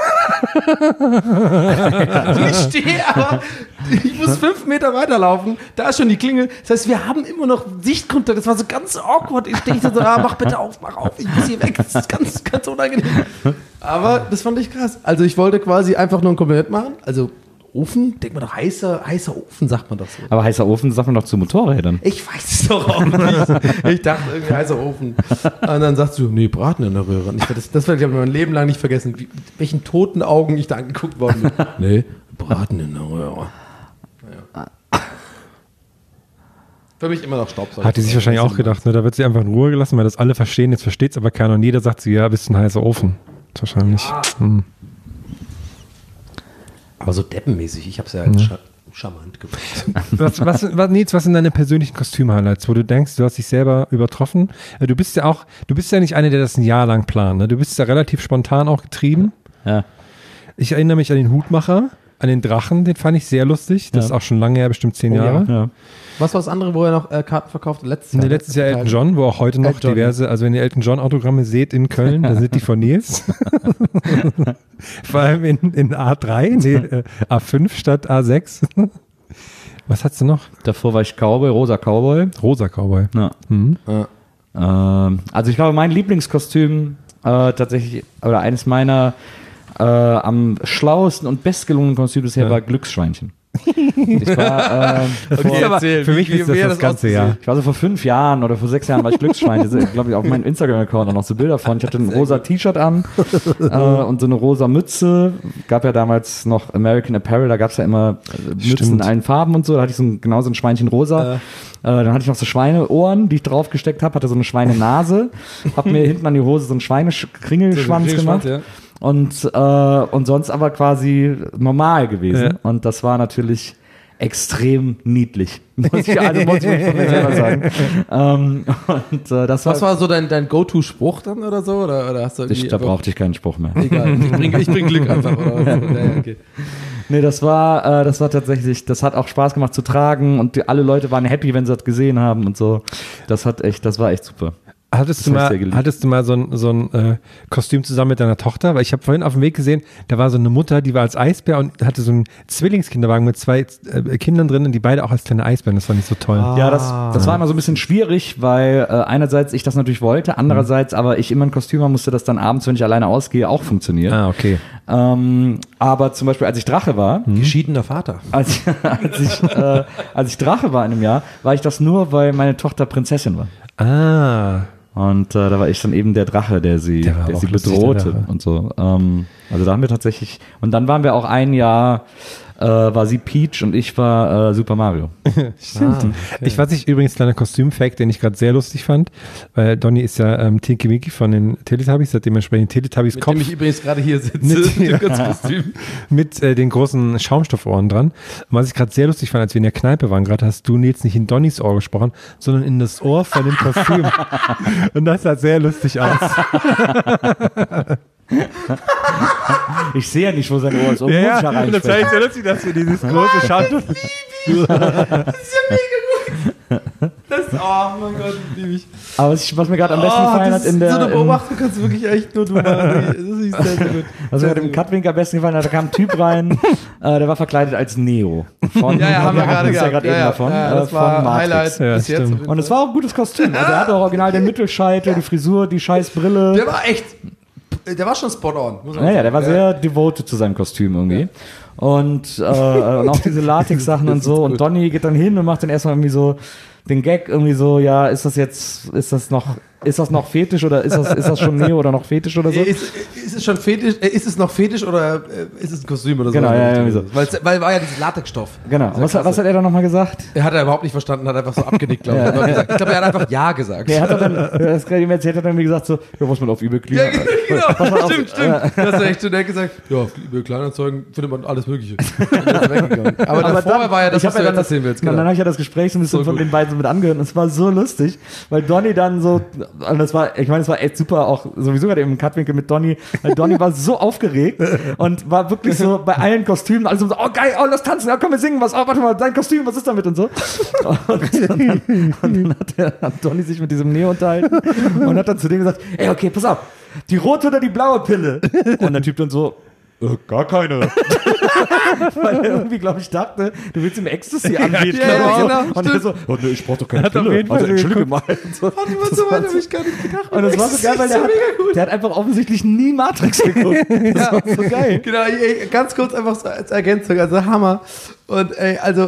Und ich stehe aber, ich muss fünf Meter weiterlaufen, da ist schon die Klingel. Das heißt, wir haben immer noch Sichtkontakt. Das war so ganz awkward. Ich stehe so, ah, mach bitte auf, mach auf, ich muss hier weg. Das ist ganz, ganz unangenehm. Aber das fand ich krass. Also ich wollte quasi einfach nur ein Kompliment machen. Also Ofen, denkt man doch, heißer, heißer Ofen, sagt man doch so. Aber heißer Ofen sagt man doch zu Motorrädern. Ich weiß es doch auch nicht. Ich dachte irgendwie heißer Ofen. Und dann sagst du, nee, Braten in der Röhre. Und ich, das das werde ich mein Leben lang nicht vergessen, wie, mit welchen toten Augen ich da angeguckt worden bin. Nee, Braten in der Röhre. Ja. Für mich immer noch Staubsauger. Hat die sich wahrscheinlich auch gedacht, ne? Da wird sie einfach in Ruhe gelassen, weil das alle verstehen, jetzt versteht es aber keiner und jeder sagt sie, ja, bist ein heißer Ofen. Das ist wahrscheinlich. Ja. Hm. Aber so deppenmäßig, ich habe es ja als scha charmant gemacht. Was, was, was, Nils, was sind deine persönlichen Kostüm-Highlights, wo du denkst, du hast dich selber übertroffen? Du bist ja auch, du bist ja nicht einer, der das ein Jahr lang plant. Ne? Du bist ja relativ spontan auch getrieben. Ja. Ich erinnere mich an den Hutmacher, an den Drachen, den fand ich sehr lustig. Das Ja. ist auch schon lange her, bestimmt zehn Oh ja. Jahre. Ja. Was war das andere, wo er noch äh, Karten verkauft? Letztes Nee, Jahr. letztes Jahr Elton John, wo auch heute noch Elton John. diverse, also wenn ihr Elton John Autogramme seht in Köln, dann sind die von Nils. Vor allem in, in A drei, nee, äh, A fünf statt A sechs. Was hast du noch? Davor war ich Cowboy, rosa Cowboy. Rosa Cowboy. Ja. Mhm. Ähm, also ich glaube, mein Lieblingskostüm äh, tatsächlich, oder eines meiner äh, am schlauesten und bestgelungenen Kostüme bisher war Glücksschweinchen. Ich war, ähm, vor, Okay, aber für mich ist das das ganze Jahr. ich war so vor fünf Jahren oder vor sechs Jahren war ich Glücksschwein. Ich glaube, auf meinem Instagram-Account auch noch so Bilder von. Ich hatte ein rosa T-Shirt an äh, und so eine rosa Mütze. Gab ja damals noch American Apparel, da gab es ja immer äh, Mützen Stimmt. in allen Farben und so. Da hatte ich so ein, genau so ein Schweinchen rosa. Äh, dann hatte ich noch so Schweineohren, die ich draufgesteckt habe, hatte so eine Schweinenase, hab mir hinten an die Hose so einen Schweinekringelschwanz gemacht. Ja. Und, äh, und sonst aber quasi normal gewesen. Ja. Und das war natürlich extrem niedlich. Muss ich, also muss ich von mir selber sagen. ähm, und äh, das Was war, war so dein, dein Go-To-Spruch dann oder so? Oder, oder hast du ich, irgendwie da einfach- brauchte ich keinen Spruch mehr. Egal, ich bring, ich bring Glück einfach. Oder was. Ja, ja, okay. Nee, das war, äh, das war tatsächlich, das hat auch Spaß gemacht zu tragen und die, alle Leute waren happy, wenn sie das gesehen haben und so. Das hat echt, das war echt super. Hattest Das du, hab ich mal, sehr geliebt. hattest du mal so ein, so ein äh, Kostüm zusammen mit deiner Tochter? Weil ich habe vorhin auf dem Weg gesehen, da war so eine Mutter, die war als Eisbär und hatte so einen Zwillingskinderwagen mit zwei äh, Kindern drin und die beide auch als kleine Eisbären. Das fand ich so toll. Ja, das, das war immer so ein bisschen schwierig, weil äh, einerseits ich das natürlich wollte, andererseits aber ich immer ein Kostüm haben musste, das dann abends, wenn ich alleine ausgehe, auch funktioniert. Ah, okay. Ähm, aber zum Beispiel, als ich Drache war, Geschiedener Vater. als, als, ich, äh, als ich Drache war in einem Jahr, war ich das nur, weil meine Tochter Prinzessin war. Ah, Und äh, da war ich dann eben der Drache, der sie, Der war der auch sie lustig, bedrohte der Drache. und so. Ähm, also da haben wir tatsächlich, und dann waren wir auch ein Jahr, äh, war sie Peach und ich war äh, Super Mario. stimmt. Ich weiß nicht, übrigens kleiner Kostümfact, den ich gerade sehr lustig fand, weil Donny ist ja ähm, Tinky Winky von den Teletubbies, hat dementsprechend Teletubbies Mit Kopf dem ich übrigens gerade hier sitze. Mit- Mit dem ganzen Kostüm. mit äh, den großen Schaumstoffohren dran. Und was ich gerade sehr lustig fand, als wir in der Kneipe waren, gerade hast du jetzt nicht in Donnys Ohr gesprochen, sondern in das Ohr von dem Kostüm. Und das sah sehr lustig aus. Ich sehe ja nicht, wo sein Ohr ist. Oh, Ja, muss ich ja, und das reinsprechen. war echt sehr lustig, dass wir dieses große Schaumstoff... Das ist ja mega gut. Das, oh mein Gott, liebe ich. Aber was, ich, was mir gerade am besten Oh, gefallen das hat in ist der, so eine in, Beobachtung kannst du wirklich echt nur du machen. Das ist sehr, sehr gut. was mir gerade im Cutwink am besten gefallen hat, da kam ein Typ rein, äh, der war verkleidet als Neo. Von, Ja, ja, haben wir hatten gerade es ja gehabt. gerade Ja, eben ja, davon. ja, äh, das von war Matrix. Highlight Ja, bis jetzt. stimmt. Und es war auch ein gutes Kostüm. Also er hatte auch original den Mittelscheitel, die Frisur, die scheiß Brille. Der war echt, der war schon spot on. muss man Ja, ja, sagen. der war sehr devoted zu seinem Kostüm irgendwie. Und, äh, und auch diese Latex-Sachen und so. Und Donny geht dann hin und macht dann erstmal irgendwie so, den Gag irgendwie so, ja, ist das jetzt, ist das noch, ist das noch Fetisch oder ist das, ist das schon Neo oder noch Fetisch oder so? Ist, ist es schon Fetisch, äh, ist es noch Fetisch oder äh, ist es ein Kostüm oder so? Genau, ja, irgendwie so. Weil, weil war ja dieses Latexstoff. Genau. Was, hat- was hat er dann nochmal gesagt? Er hat er überhaupt nicht verstanden, hat einfach so abgenickt, glaube ich. Er hat gesagt- Ich glaube, er hat einfach Ja gesagt. Der hat dann, das gerade ihm erzählt, hat dann irgendwie gesagt so, ja, muss man auf eBay clean. Ja, genau, Was man auf- stimmt, stimmt. Das ist echt, und er hat gesagt, ja, auf eBay Kleinanzeigen findet man alles Mögliche. Und dann ist er weggegangen. Aber, Aber davor dann, war ja das, ich was hab du ja jetzt dann erzählen willst. Genau. Genau. Dann habe ich ja das Gespräch so ein bisschen So von gut. den beiden so mit angehört und es war so lustig, weil Donny dann so, und das war, ich meine, es war echt super, auch sowieso gerade im Cutwinkel mit Donny, weil Donny war so aufgeregt und war wirklich so bei allen Kostümen, alles so, oh geil, oh lass tanzen, ja komm, wir singen was, oh warte mal, dein Kostüm, was ist damit und so. Und dann, und dann hat, der, hat Donny sich mit diesem Neo unterhalten und hat dann zu dem gesagt, ey, okay, pass auf, die rote oder die blaue Pille? Und der Typ dann so, äh, gar keine. Weil er irgendwie, glaube ich, dachte, du willst ihm Ecstasy anbieten. ja, ja, oder so. genau, Und er so, oh, nee, ich brauch doch keine Hat auf Pille. jeden Fall Also, so entschuldige mal. Und so. Warte mal, so weit habe ich gar nicht gedacht. Und das war so geil, weil der hat, der hat einfach offensichtlich nie Matrix geguckt. Das war so geil. Genau, ey, ganz kurz einfach so als Ergänzung, also Hammer. Und ey, also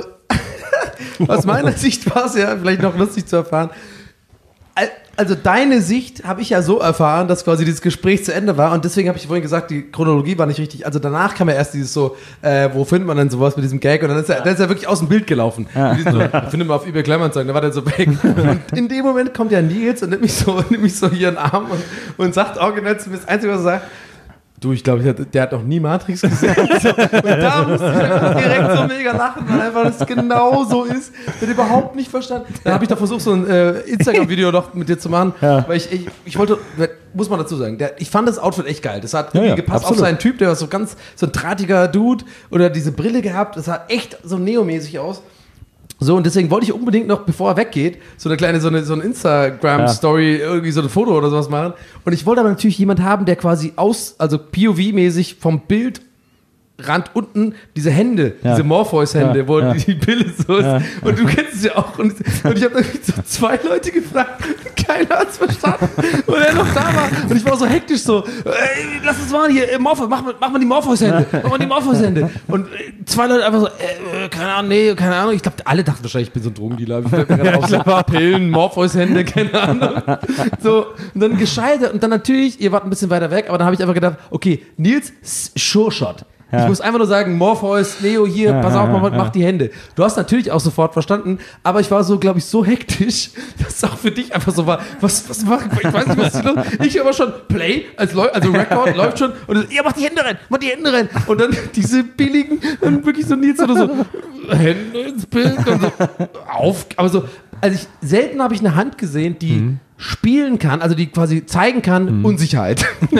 aus meiner Sicht war es ja vielleicht noch lustig zu erfahren. Al- Also deine Sicht habe ich ja so erfahren, dass quasi dieses Gespräch zu Ende war und deswegen habe ich vorhin gesagt, die Chronologie war nicht richtig. Also danach kam ja erst dieses so, äh, wo findet man denn sowas mit diesem Gag und dann ist er, dann ist er wirklich aus dem Bild gelaufen. Ja. So, findet man auf eBay Kleinanzeigen, da war der so weg. Und in dem Moment kommt ja Nils und nimmt mich so, nimmt mich so hier in den Arm und, und sagt originell zu mir das Einzige, was er sagt, du, ich glaube, der, der hat noch nie Matrix gesehen. So, und da musste ich einfach direkt so mega lachen, weil einfach das genau so ist. Der hat überhaupt nicht verstanden. Dann habe ich doch versucht, so ein äh, Instagram-Video noch mit dir zu machen, Ja. weil ich, ich, ich wollte, muss man dazu sagen, der, ich fand das Outfit echt geil. Das hat irgendwie ja, gepasst absolut. auf seinen Typ, der war so ganz, so ein drahtiger Dude oder diese Brille gehabt. Das sah echt so neomäßig aus. So, und deswegen wollte ich unbedingt noch, bevor er weggeht, so eine kleine, so eine, so eine Instagram-Story, irgendwie so ein Foto oder sowas machen. Und ich wollte aber natürlich jemand haben, der quasi aus, also P O V-mäßig vom Bild Rand unten diese Hände, Ja. diese Morpheus-Hände, Ja, wo ja. die Pille so ist. Ja. Und du kennst es ja auch. Und, und ich habe irgendwie so zwei Leute gefragt, keiner hat es verstanden, weil er noch da war. Und ich war so hektisch so, ey, lass uns mal hier, äh, Morpheus, mach, mal- mach mal die Morpheus-Hände, mach mal die Morpheus-Hände. Und äh, zwei Leute einfach so, äh, äh, keine Ahnung, nee, keine Ahnung. Ich glaube, alle dachten wahrscheinlich, ich bin so ein Drogendealer. Ich fällt mir gerade auf, so Pillen, Morpheus-Hände, keine Ahnung. So, und dann gescheitert. Und dann natürlich, ihr wart ein bisschen weiter weg, aber dann habe ich einfach gedacht, okay, Nils, Sure Shot. Ja. Ich muss einfach nur sagen, Morpheus, Neo hier, Ja, pass ja, auf, mach, ja, mach ja. die Hände. Du hast natürlich auch sofort verstanden, aber ich war so, glaube ich, so hektisch, dass es auch für dich einfach so war, was, was mach ich, ich weiß nicht, was ist los. Ich aber schon Play, als Leu also Record läuft schon und so, ja, mach die Hände rein, mach die Hände rein. Und dann diese billigen, dann wirklich so Nils oder so, Hände ins Bild und so, auf, aber so, also ich, selten habe ich eine Hand gesehen, die Mhm. spielen kann, also die quasi zeigen kann, Unsicherheit. So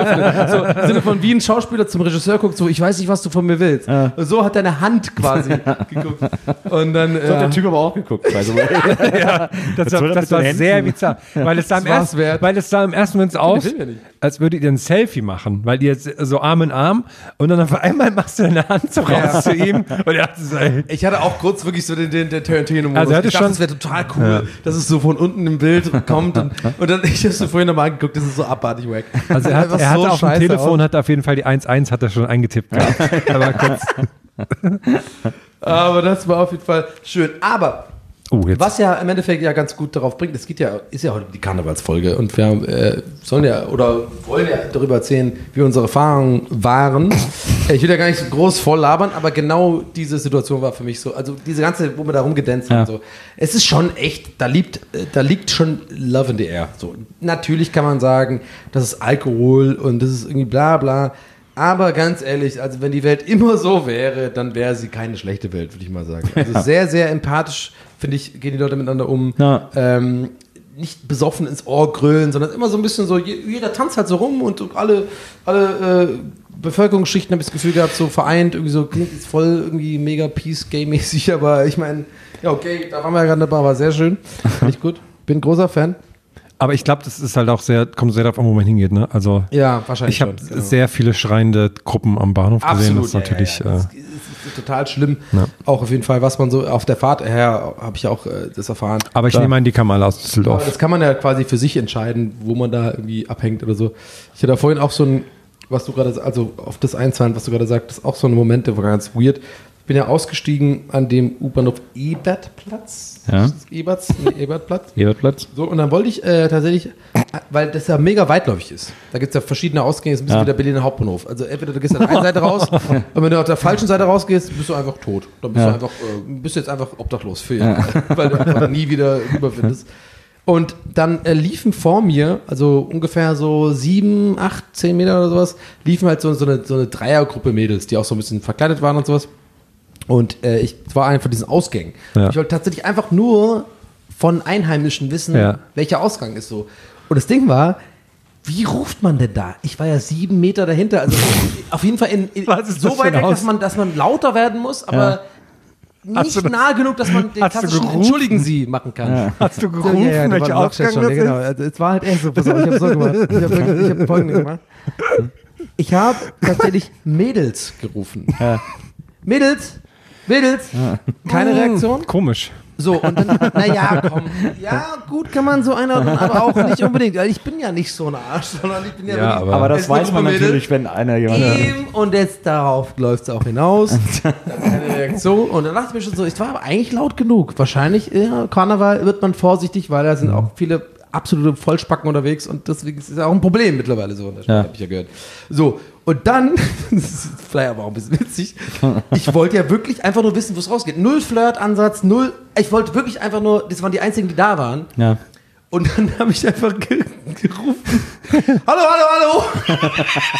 im Sinne von wie ein Schauspieler zum Regisseur guckt, so ich weiß nicht, was du von mir willst. Ja. So hat deine Hand quasi geguckt. Und dann So hat der äh, Typ aber auch geguckt. Also, Das, Was soll war, das das mit war den sehr Händen? bizarr, weil es, sah im Das war's ersten, wert. weil es sah im ersten Moment so aus, Film ja nicht. als würdet ihr ein Selfie machen, weil ihr jetzt so Arm in Arm und dann auf einmal machst du deine Hand so raus Ja. zu ihm und er hat so, ey, ich hatte auch kurz wirklich so den, den, den Tarantino-Modus. Also er hatte ich dachte, schon- das wäre total cool, dass es so von unten im Bild kommt. Und, und dann, ich habe so vorhin nochmal angeguckt, das ist so abartig wack. also er, hat, Einfach er hatte so auf dem scheiße Telefon, hat er auf jeden Fall die eins eins hat er schon eingetippt gehabt. Aber kurz, Aber das war auf jeden Fall schön. Aber oh, jetzt. was ja im Endeffekt ja ganz gut darauf bringt, es geht ja, ist ja heute die Karnevalsfolge und wir äh, sollen ja oder wollen ja darüber erzählen, wie unsere Erfahrungen waren. Ich will ja gar nicht so groß voll labern, aber genau diese Situation war für mich so, also diese ganze, wo wir da rumgedanced haben, Ja. so, es ist schon echt, da liegt, äh, da liegt schon Love in the air. So, natürlich kann man sagen, das ist Alkohol und das ist irgendwie bla bla. Aber ganz ehrlich, also wenn die Welt immer so wäre, dann wäre sie keine schlechte Welt, würde ich mal sagen. Also sehr, sehr empathisch, finde ich, gehen die Leute miteinander um. Ja. Ähm, nicht besoffen ins Ohr grölen, sondern immer so ein bisschen so, je- jeder tanzt halt so rum und so alle, alle äh, Bevölkerungsschichten, habe ich das Gefühl gehabt, so vereint, irgendwie so, klingt jetzt voll irgendwie mega Peace-Gay-mäßig, aber ich meine, ja okay, da waren wir ja gerade dabei, war sehr schön, finde ich gut, bin ein großer Fan. Aber ich glaube, das ist halt auch sehr, kommt sehr darauf an, wo man hingeht, ne? Also Ja, wahrscheinlich ich habe schon, genau. sehr viele schreiende Gruppen am Bahnhof gesehen. Das ist ja, natürlich. ja, ja. Das Äh, ist, ist total schlimm. Ja. Auch auf jeden Fall, was man so auf der Fahrt her, habe ich auch äh, das erfahren. aber ich Da- nehme an, die kamen alle aus Aber Düsseldorf. das kann man ja quasi für sich entscheiden, wo man da irgendwie abhängt oder so. Ich hatte vorhin auch so ein, was du gerade, also auf das einzahlen, was du gerade sagtest, auch so eine Momente, war ganz weird. bin ja ausgestiegen an dem U-Bahnhof Ebertplatz. Ja. Eberts, nee, Ebertplatz. Ebertplatz. So, und dann wollte ich äh, tatsächlich, äh, weil das ja mega weitläufig ist. Da gibt es ja verschiedene Ausgänge, ist ein bisschen Ja. wie der Berliner Hauptbahnhof. Also entweder du gehst an der einen Seite raus und wenn du auf der falschen Seite rausgehst, bist du einfach tot. Dann bist Ja. du einfach, äh, bist du jetzt einfach obdachlos für Jahre, weil du einfach nie wieder rüberfindest. Und dann äh, liefen vor mir, also ungefähr so sieben, acht, zehn Meter oder sowas, liefen halt so, so, eine, so eine Dreiergruppe Mädels, die auch so ein bisschen verkleidet waren und sowas. Und äh, ich war einer von diesen Ausgängen. Ja. Ich wollte tatsächlich einfach nur von Einheimischen wissen, Ja. welcher Ausgang ist so. Und das Ding war, wie ruft man denn da? Ich war ja sieben Meter dahinter, also auf jeden Fall in, in Was ist so das für weit ein weg, dass Aus- man, dass man lauter werden muss, aber Hast nicht du das- nah genug, dass man den hast du klassischen gerufen? Entschuldigen Sie machen kann. Hast du So, gerufen, ja, ja, da welcher war ein Lautstärke Ausgang schon, das ja, ist? genau. Also, es war halt echt so, pass auf, ich habe so gemacht. Ich habe wirklich, ich habe folgendes gemacht. Ich habe tatsächlich Mädels gerufen. Mädels, Mädels, keine Reaktion. Komisch. So, und dann, naja, komm, ja, gut kann man so einordnen, aber auch nicht unbedingt, weil ich bin ja nicht so ein Arsch, sondern ich bin ja, Ja, wirklich, aber- Aber das es ist eine weiß man Gruppe natürlich, wenn einer jemand. Eben, und jetzt darauf läuft es auch hinaus. Dann keine Reaktion. Und dann dachte ich mir schon so, ich war aber eigentlich laut genug. Wahrscheinlich, ja, Karneval wird man vorsichtig, weil da sind auch viele absolute Vollspacken unterwegs und deswegen ist es auch ein Problem mittlerweile so in der Stadt, Ja. habe ich ja gehört. So, und dann, das ist vielleicht aber auch ein bisschen witzig, ich wollte ja wirklich einfach nur wissen, wo es rausgeht. Null Flirt-Ansatz, null, ich wollte wirklich einfach nur, das waren die einzigen, die da waren. Ja. Und dann habe ich einfach ge gerufen, hallo, hallo, hallo.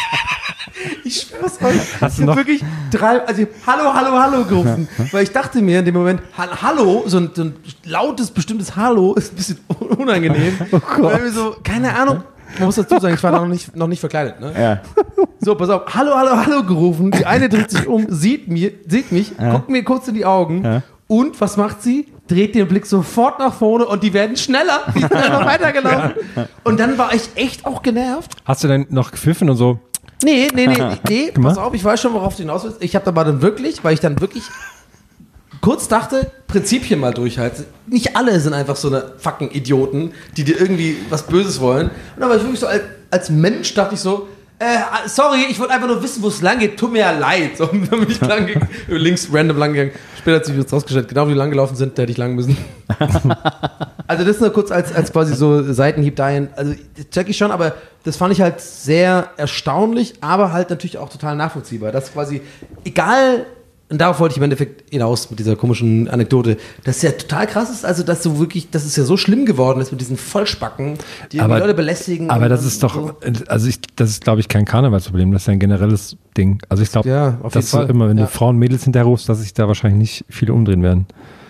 Ich schwör's euch, Hast du ich noch- habe wirklich drei, also ich hab hallo, hallo, hallo gerufen, weil ich dachte mir in dem Moment, ha- hallo, so ein, so ein lautes, bestimmtes Hallo ist ein bisschen unangenehm. Weil mir so, keine Ahnung, man muss dazu sagen, ich war noch nicht, noch nicht verkleidet, ne? Ja. So, pass auf, hallo, hallo, hallo gerufen, die eine dreht sich um, sieht, mir, sieht mich, guckt mir kurz in die Augen Ja. und was macht sie? Dreht den Blick sofort nach vorne und die werden schneller. Die sind einfach weitergelaufen. Und dann war ich echt auch genervt. Hast du denn noch gepfiffen und so? Nee, nee, nee, nee, pass Gemacht? auf, ich weiß schon, worauf du hinaus willst. Ich habe aber dann wirklich, weil ich dann wirklich kurz dachte, Prinzipien mal durchhalten. Nicht alle sind einfach so eine fucking Idioten, die dir irgendwie was Böses wollen. Und dann war ich wirklich so, als, als Mensch dachte ich so, äh, sorry, ich wollte einfach nur wissen, wo es lang geht. Tut mir ja leid. So, dann bin ich lang gegangen, links random lang gegangen. Später hat sich jetzt rausgestellt, genau wie die lang gelaufen sind, da hätte ich lang müssen. Also das nur kurz als, als quasi so Seitenhieb dahin. Also das check ich schon, aber das fand ich halt sehr erstaunlich, aber halt natürlich auch total nachvollziehbar. Dass quasi, egal, und darauf wollte ich im Endeffekt hinaus mit dieser komischen Anekdote, dass es ja total krass ist, also dass so wirklich, dass es ja so schlimm geworden ist mit diesen Vollspacken, die irgendwie Aber- Leute belästigen. Aber und das dann ist doch, so. also ich, das ist, glaube ich, kein Karnevalsproblem, das ist ja ein generelles Ding. Also ich glaube, Ja, auf jeden dass du Fall. immer, wenn Ja. du Frauen, Mädels hinterherrufst, dass sich da wahrscheinlich nicht viele umdrehen werden.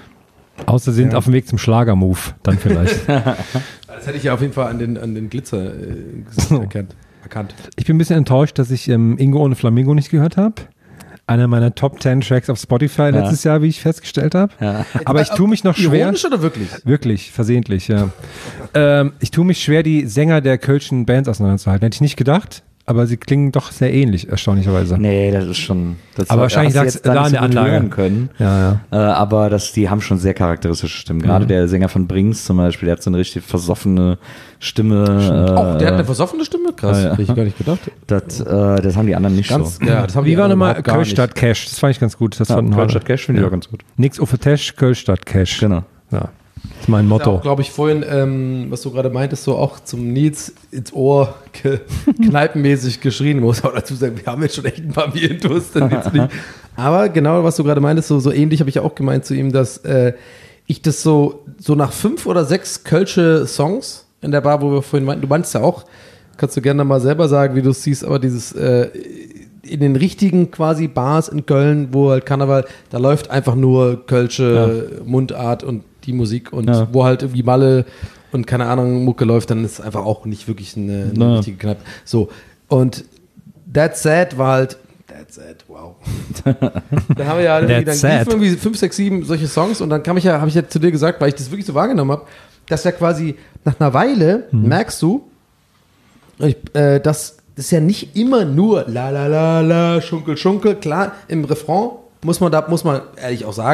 Außer sie sind auf dem Weg zum Schlager-Move, dann vielleicht. Das hätte ich ja auf jeden Fall an den, an den Glitzer äh, Gesicht erkannt. erkannt. Ich bin ein bisschen enttäuscht, dass ich ähm, Ingo ohne Flamingo nicht gehört habe. Einer meiner Top zehn Tracks auf Spotify letztes Jahr, wie ich festgestellt habe. Ja. Aber ich tue mich noch schwer. Ironisch oder wirklich? Wirklich, versehentlich, ja. ähm, ich tue mich schwer, die Sänger der kölschen Bands auseinanderzuhalten. Hätte ich nicht gedacht, aber sie klingen doch sehr ähnlich, erstaunlicherweise. Nee, das ist schon. Das Aber wahrscheinlich hast du sagst jetzt da da nicht an so der gut Anlage. hören können. Ja, ja. Äh, aber das, die haben schon sehr charakteristische Stimmen. Gerade Mhm. der Sänger von Brings zum Beispiel, der hat so eine richtig versoffene Stimme. Auch, der hat eine Äh, versoffene Stimme? Krass, Ja, ja. hätte ich gar nicht gedacht. das, äh, das haben die anderen nicht Ganz, so. ja, das haben Wie die war anderen nochmal überhaupt gar Köln nicht. statt Cash? Das fand ich ganz gut. Das Ja, fanden Köln alle. statt Cash finde ich auch ganz gut. Nix auf Tesch, Köln statt Cash. Genau. Ja. Das ist mein Ja, Motto. auch, glaube ich, vorhin, ähm, was du gerade meintest, so auch zum Nils ins Ohr ge kneipenmäßig geschrien. Ich muss auch dazu sagen, wir haben jetzt schon echt ein paar Bier in Durst. dann geht's nicht. Aber genau, was du gerade meintest, so, so ähnlich habe ich ja auch gemeint zu ihm, dass äh, ich das so, so nach fünf oder sechs kölsche Songs in der Bar, wo wir vorhin meinten, du meinst ja auch, kannst du gerne mal selber sagen, wie du es siehst, aber dieses äh, in den richtigen quasi Bars in Köln, wo halt Karneval, da läuft einfach nur kölsche Mundart und die Musik und Ja. wo halt irgendwie Malle und keine Ahnung Mucke läuft, dann ist es einfach auch nicht wirklich eine, eine Ja. richtige Kneipe. So, und That Sad war halt That's Sad, wow. Dann haben wir ja irgendwie, dann That's sad. liefen irgendwie fünf, sechs, sieben solche Songs und dann kam ich ja, habe ich ja zu dir gesagt, weil ich das wirklich so wahrgenommen habe, dass ja quasi nach einer Weile merkst du, ich, äh, dass das ist ja nicht immer nur la la la la, schunkel schunkel, klar, im Refrain muss man da, muss man ehrlich auch sagen,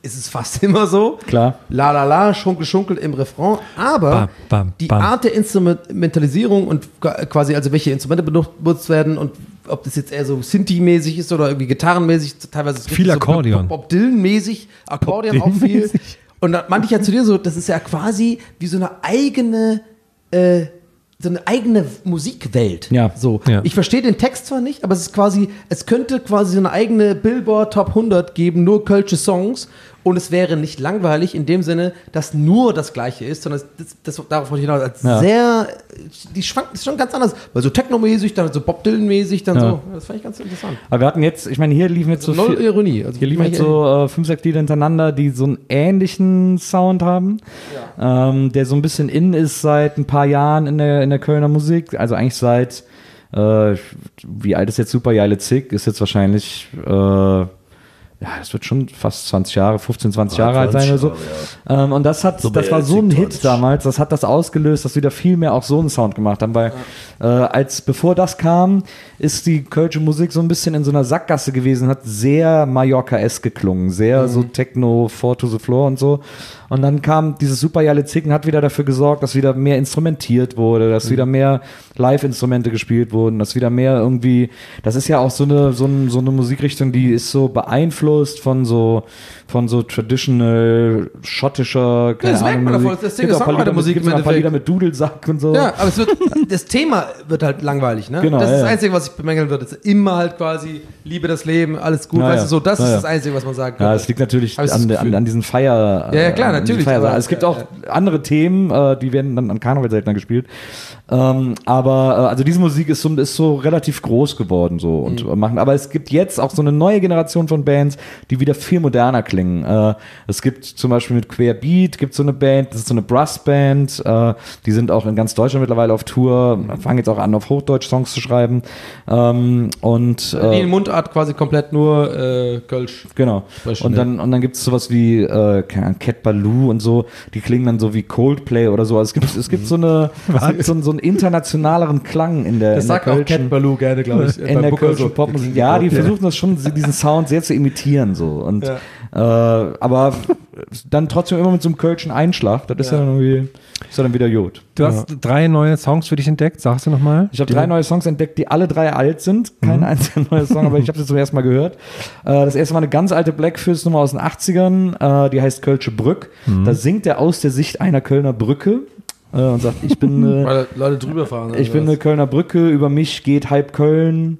ist es fast immer so. Klar. La la la, schunkel schunkel im Refrain. Aber Bam, bam, die bam. Art der Instrumentalisierung und quasi also welche Instrumente benutzt werden und ob das jetzt eher so Synthi-mäßig ist oder irgendwie gitarrenmäßig, teilweise ist es Viel richtig Akkordeon. So Bob Dylan-mäßig, Akkordeon auch viel. Dylan-mäßig. Und dann meinte ich ja zu dir so, das ist ja quasi wie so eine eigene äh, so eine eigene Musikwelt. Ja. So. Ja. Ich verstehe den Text zwar nicht, aber es ist quasi, es könnte quasi so eine eigene Billboard Top hundert geben, nur kölsche Songs. Und es wäre nicht langweilig in dem Sinne, dass nur das Gleiche ist, sondern das, das, darauf wollte ich hinaus, als Ja. sehr, die schwankt ist schon ganz anders. Weil so Techno-mäßig, dann so Bob Dylan-mäßig, dann Ja. so. Das fand ich ganz interessant. Aber wir hatten jetzt, ich meine, hier liefen jetzt so Null viel, Ironie. Also hier liefen jetzt so äh, fünf, sechs Lieder hintereinander, die so einen ähnlichen Sound haben, ähm, der so ein bisschen in ist seit ein paar Jahren in der, in der Kölner Musik, also eigentlich seit, äh, wie alt ist jetzt Super Geile Zick, ist jetzt wahrscheinlich, äh, ja, das wird schon fast zwanzig Jahre, fünfzehn, zwanzig Jahre alt sein oder so. Ähm, und das hat, Super das war Geile so ein Zick, Hit zwanzig. damals, das hat das ausgelöst, dass wir da viel mehr auch so einen Sound gemacht haben, weil äh, als bevor das kam, ist die kölsche Musik so ein bisschen in so einer Sackgasse gewesen, hat sehr Mallorca-esque geklungen, sehr so Techno, Four to the Floor und so. Und dann kam dieses Super Geile Zicken, hat wieder dafür gesorgt, dass wieder mehr instrumentiert wurde, dass wieder mehr Live-Instrumente gespielt wurden, dass wieder mehr irgendwie, das ist ja auch so eine, so, ein, so eine Musikrichtung, die ist so beeinflusst von so, von so traditional schottischer, keine das merkt Ahnung, man davon, Musik. das Ding Gibt ist auch ein paar Lieder mit- Songwriter-Musik gibt's im auch ein paar Lieder Endeffekt. mit Dudelsack und so. Ja, aber es wird, das Thema wird halt langweilig, ne? Genau, das ist ja, das ja. Einzige, was ich bemängeln würde. Das ist immer halt quasi, liebe das Leben, alles gut, Ja, weißt ja. du, so, das Ja, ist ja. das Einzige, was man sagen kann. Ja, es liegt natürlich Hab ich das an, Gefühl. an, an diesen Feier. Ja, ja, klar, an diesen natürlich, Feiersachen. aber- es gibt ja, auch andere Themen, äh, die werden dann an Karneval seltener gespielt. Ähm, aber äh, also diese Musik ist so, ist so relativ groß geworden so und Mhm. äh, machen. Aber es gibt jetzt auch so eine neue Generation von Bands, die wieder viel moderner klingen. Äh, es gibt zum Beispiel mit Querbeat gibt so eine Band, das ist so eine Brassband. Äh, die sind auch in ganz Deutschland mittlerweile auf Tour, fangen jetzt auch an, auf Hochdeutsch Songs zu schreiben. Ähm, und Die äh, in Mundart quasi komplett nur äh, Kölsch. Genau. Sprechen, Und ja. dann, und dann gibt es sowas wie äh, keine Ahnung, Cat Baloo und so, die klingen dann so wie Coldplay oder so. Also es gibt, es gibt so, eine, es gibt so, einen- so einen internationaleren Klang in der, Das in der sagt auch Cat Baloo gerne, glaube ich. in der kölschen Popmusik. Ja, die versuchen das schon, diesen Sound sehr zu imitieren. So. Und, Ja. äh, aber dann trotzdem immer mit so einem kölschen Einschlag. Das ist ja, dann irgendwie, ist ja dann wieder gut. Du hast drei neue Songs für dich entdeckt, sagst du nochmal? Ich habe drei neue Songs entdeckt, die alle drei alt sind. Kein Mhm. einziger neuer Song, aber ich habe sie zum ersten Mal gehört. Äh, das erste Mal eine ganz alte Blackfist-Nummer aus den achtzigern, äh, die heißt Kölsche Brück. Mhm. Da singt er aus der Sicht einer Kölner Brücke äh, und sagt, ich bin, äh, Weil Leute drüber fahren. ich bin eine Kölner Brücke, über mich geht halb Köln.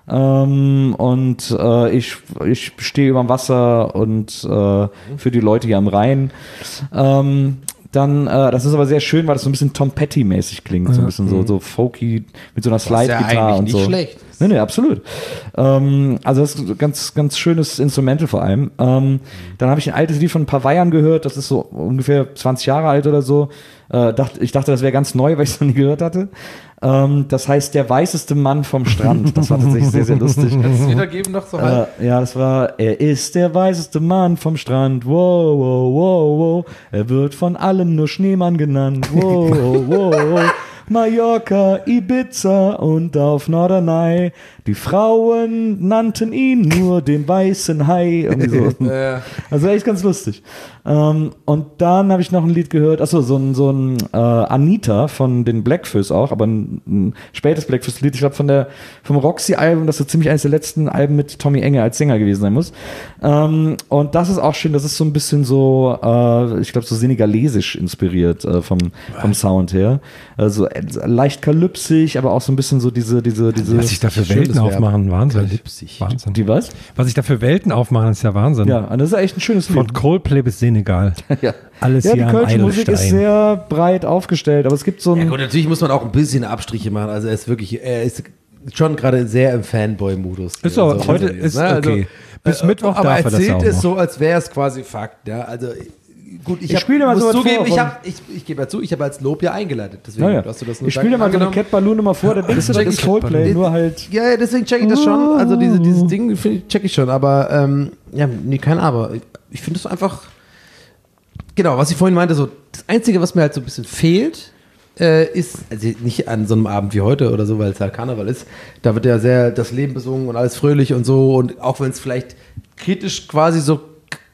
Ähm, und äh, ich, ich stehe über dem Wasser und äh, für die Leute hier am Rhein. Ähm, dann, äh, das ist aber sehr schön, weil das so ein bisschen Tom Petty-mäßig klingt, so ein bisschen so, so folky mit so einer Slide-Gitarre und eigentlich so. nicht schlecht. Nee, nee, absolut. Ähm, also das ist ein ganz, ganz schönes Instrumental vor allem. Ähm, dann habe ich ein altes Lied von ein paar Weihern gehört, das ist so ungefähr zwanzig Jahre alt oder so. Äh, dacht, ich dachte, das wäre ganz neu, weil ich es noch nie gehört hatte. Ähm, das heißt, der weißeste Mann vom Strand. Das war tatsächlich sehr, sehr lustig. Kannst du wiedergeben noch so halt? Äh, ja, das war, er ist der weißeste Mann vom Strand, wow, wow, wow, wow, er wird von allen nur Schneemann genannt, wow, wow, wow, Mallorca, Ibiza und auf Norderney, die Frauen nannten ihn nur den weißen Hai, irgendwie so. Ja. Also echt ganz lustig. Ähm, und dann habe ich noch ein Lied gehört, achso, so ein, so ein äh, Anita von den Blackfist auch, aber ein, ein spätes Blackfist-Lied, ich glaube von der vom Roxy-Album, das so ziemlich eines der letzten Alben mit Tommy Enge als Sänger gewesen sein muss. Ähm, und das ist auch schön, das ist so ein bisschen so, äh, ich glaube so senegalesisch inspiriert äh, vom, vom Sound her. Also äh, leicht kalypsisch, aber auch so ein bisschen so diese, diese, diese. Was sich da für Schönes Welten Verb. aufmachen, Wahnsinn. Kalypsisch. Wahnsinn. Die was? Was sich da für Welten aufmachen, ist ja Wahnsinn. Ja, und das ist echt ein schönes Lied. Von Coldplay bis Senegal. Ja. Alles Ja, die hier am kölsche Musik ist Eidelstein. sehr breit aufgestellt, aber es gibt so ein. Ja gut, natürlich muss man auch ein bisschen Abstriche machen. Also er ist wirklich, er ist schon gerade sehr im Fanboy-Modus. Ist so, Also, heute also, ist ne, also, okay. Bis äh, Mittwoch aber darf er das erzählt ja auch es noch. so, als wäre es quasi Fakt. Ja, also gut, ich, Ich hab, spiele dir mal muss sowas zugeben, vor ich, von- hab, ich, ich gebe ja zu, ich habe als Lob ja eingeleitet. Deswegen Ja, ja. hast du das nur Ich spiele dir mal so eine angenommen. Cat Balloon Nummer vor, da denkst du, das check ist ich. Coldplay, nur halt. Ja, ja, deswegen check ich das schon. Also diese, dieses Ding finde ich- check ich schon. Aber ähm, ja, nee, kein Aber. Ich, ich finde es einfach. Genau, was ich vorhin meinte, so das Einzige, was mir halt so ein bisschen fehlt, äh, ist, also nicht an so einem Abend wie heute oder so, weil es halt Karneval ist, da wird ja sehr das Leben besungen und alles fröhlich und so und auch wenn es vielleicht kritisch quasi so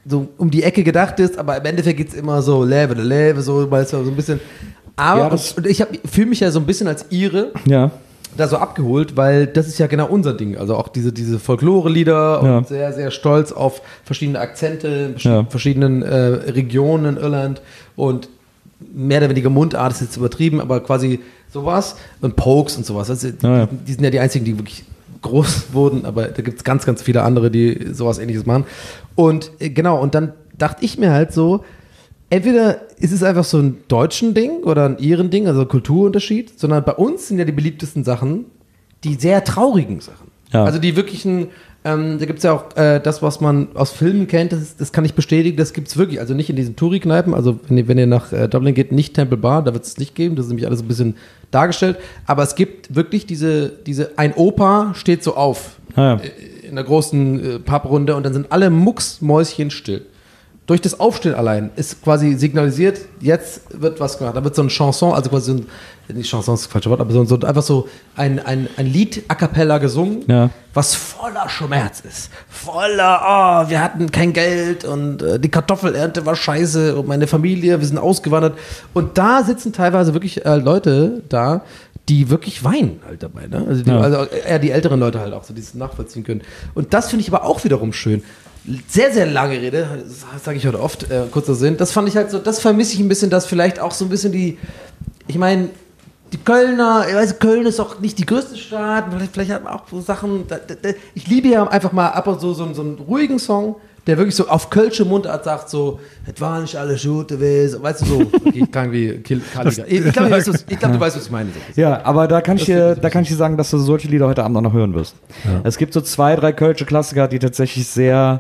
so um die Ecke gedacht ist, aber im Endeffekt geht es immer so Leve, Leve, so, weil es so ein bisschen. Aber Ja, das- und ich fühle mich ja so ein bisschen als Ire Ja. da so abgeholt, weil das ist ja genau unser Ding. Also auch diese, diese Folklore-Lieder Ja. und sehr, sehr stolz auf verschiedene Akzente in verschi- Ja. verschiedenen äh, Regionen in Irland und mehr oder weniger Mundart ist jetzt übertrieben, aber quasi sowas und Pokes und sowas. Also, Ja, ja. Die, die sind ja die einzigen, die wirklich groß wurden, aber da gibt es ganz, ganz viele andere, die sowas Ähnliches machen. Und äh, genau, und dann dachte ich mir halt so, entweder ist es einfach so ein deutschen Ding oder ein iren Ding, also Kulturunterschied, sondern bei uns sind ja die beliebtesten Sachen die sehr traurigen Sachen. Ja. Also die wirklichen, ähm, da gibt es ja auch äh, das, was man aus Filmen kennt, das, ist- das kann ich bestätigen, das gibt es wirklich, also nicht in diesen Touri-Kneipen, also wenn ihr, wenn ihr nach äh, Dublin geht, nicht Temple Bar, da wird es nicht geben, das ist nämlich alles ein bisschen dargestellt, aber es gibt wirklich diese, diese ein Opa steht so auf Ah, ja. in der großen äh, Papprunde und dann sind alle Mucksmäuschen still. Durch das Aufstehen allein ist quasi signalisiert, jetzt wird was gemacht. Da wird so ein Chanson, also quasi so ein, nicht Chanson ist das falsche Wort, aber so, so einfach so ein, ein, ein Lied a cappella gesungen, Ja. was voller Schmerz ist. Voller, oh, wir hatten kein Geld und äh, die Kartoffelernte war scheiße und meine Familie, wir sind ausgewandert. Und da sitzen teilweise wirklich äh, Leute da, die wirklich weinen halt dabei. Ne? Also, die, Ja. also eher die älteren Leute halt auch, so die es nachvollziehen können. Und das finde ich aber auch wiederum schön. Sehr, sehr lange Rede, das sage ich heute oft, äh, kurzer Sinn. Das fand ich halt so, das vermisse ich ein bisschen, dass vielleicht auch so ein bisschen die, ich meine, die Kölner, ich weiß, Köln ist auch nicht die größte Stadt, vielleicht, vielleicht hat man auch so Sachen, da, da, da, ich liebe ja einfach mal ab und zu so, so einen ruhigen Song, der wirklich so auf Kölsche Mundart sagt so, es war nicht alles gut gewesen, weißt du so, okay, ich klang wie Kill, Kalliger. Ich glaube, du, ich glaub, du weißt, was ich meine. So. Ja, aber da kann ich Das dir, finde ich da kann ich dir sagen, dass du solche Lieder heute Abend auch noch hören wirst. Es gibt so zwei, drei kölsche Klassiker, die tatsächlich sehr,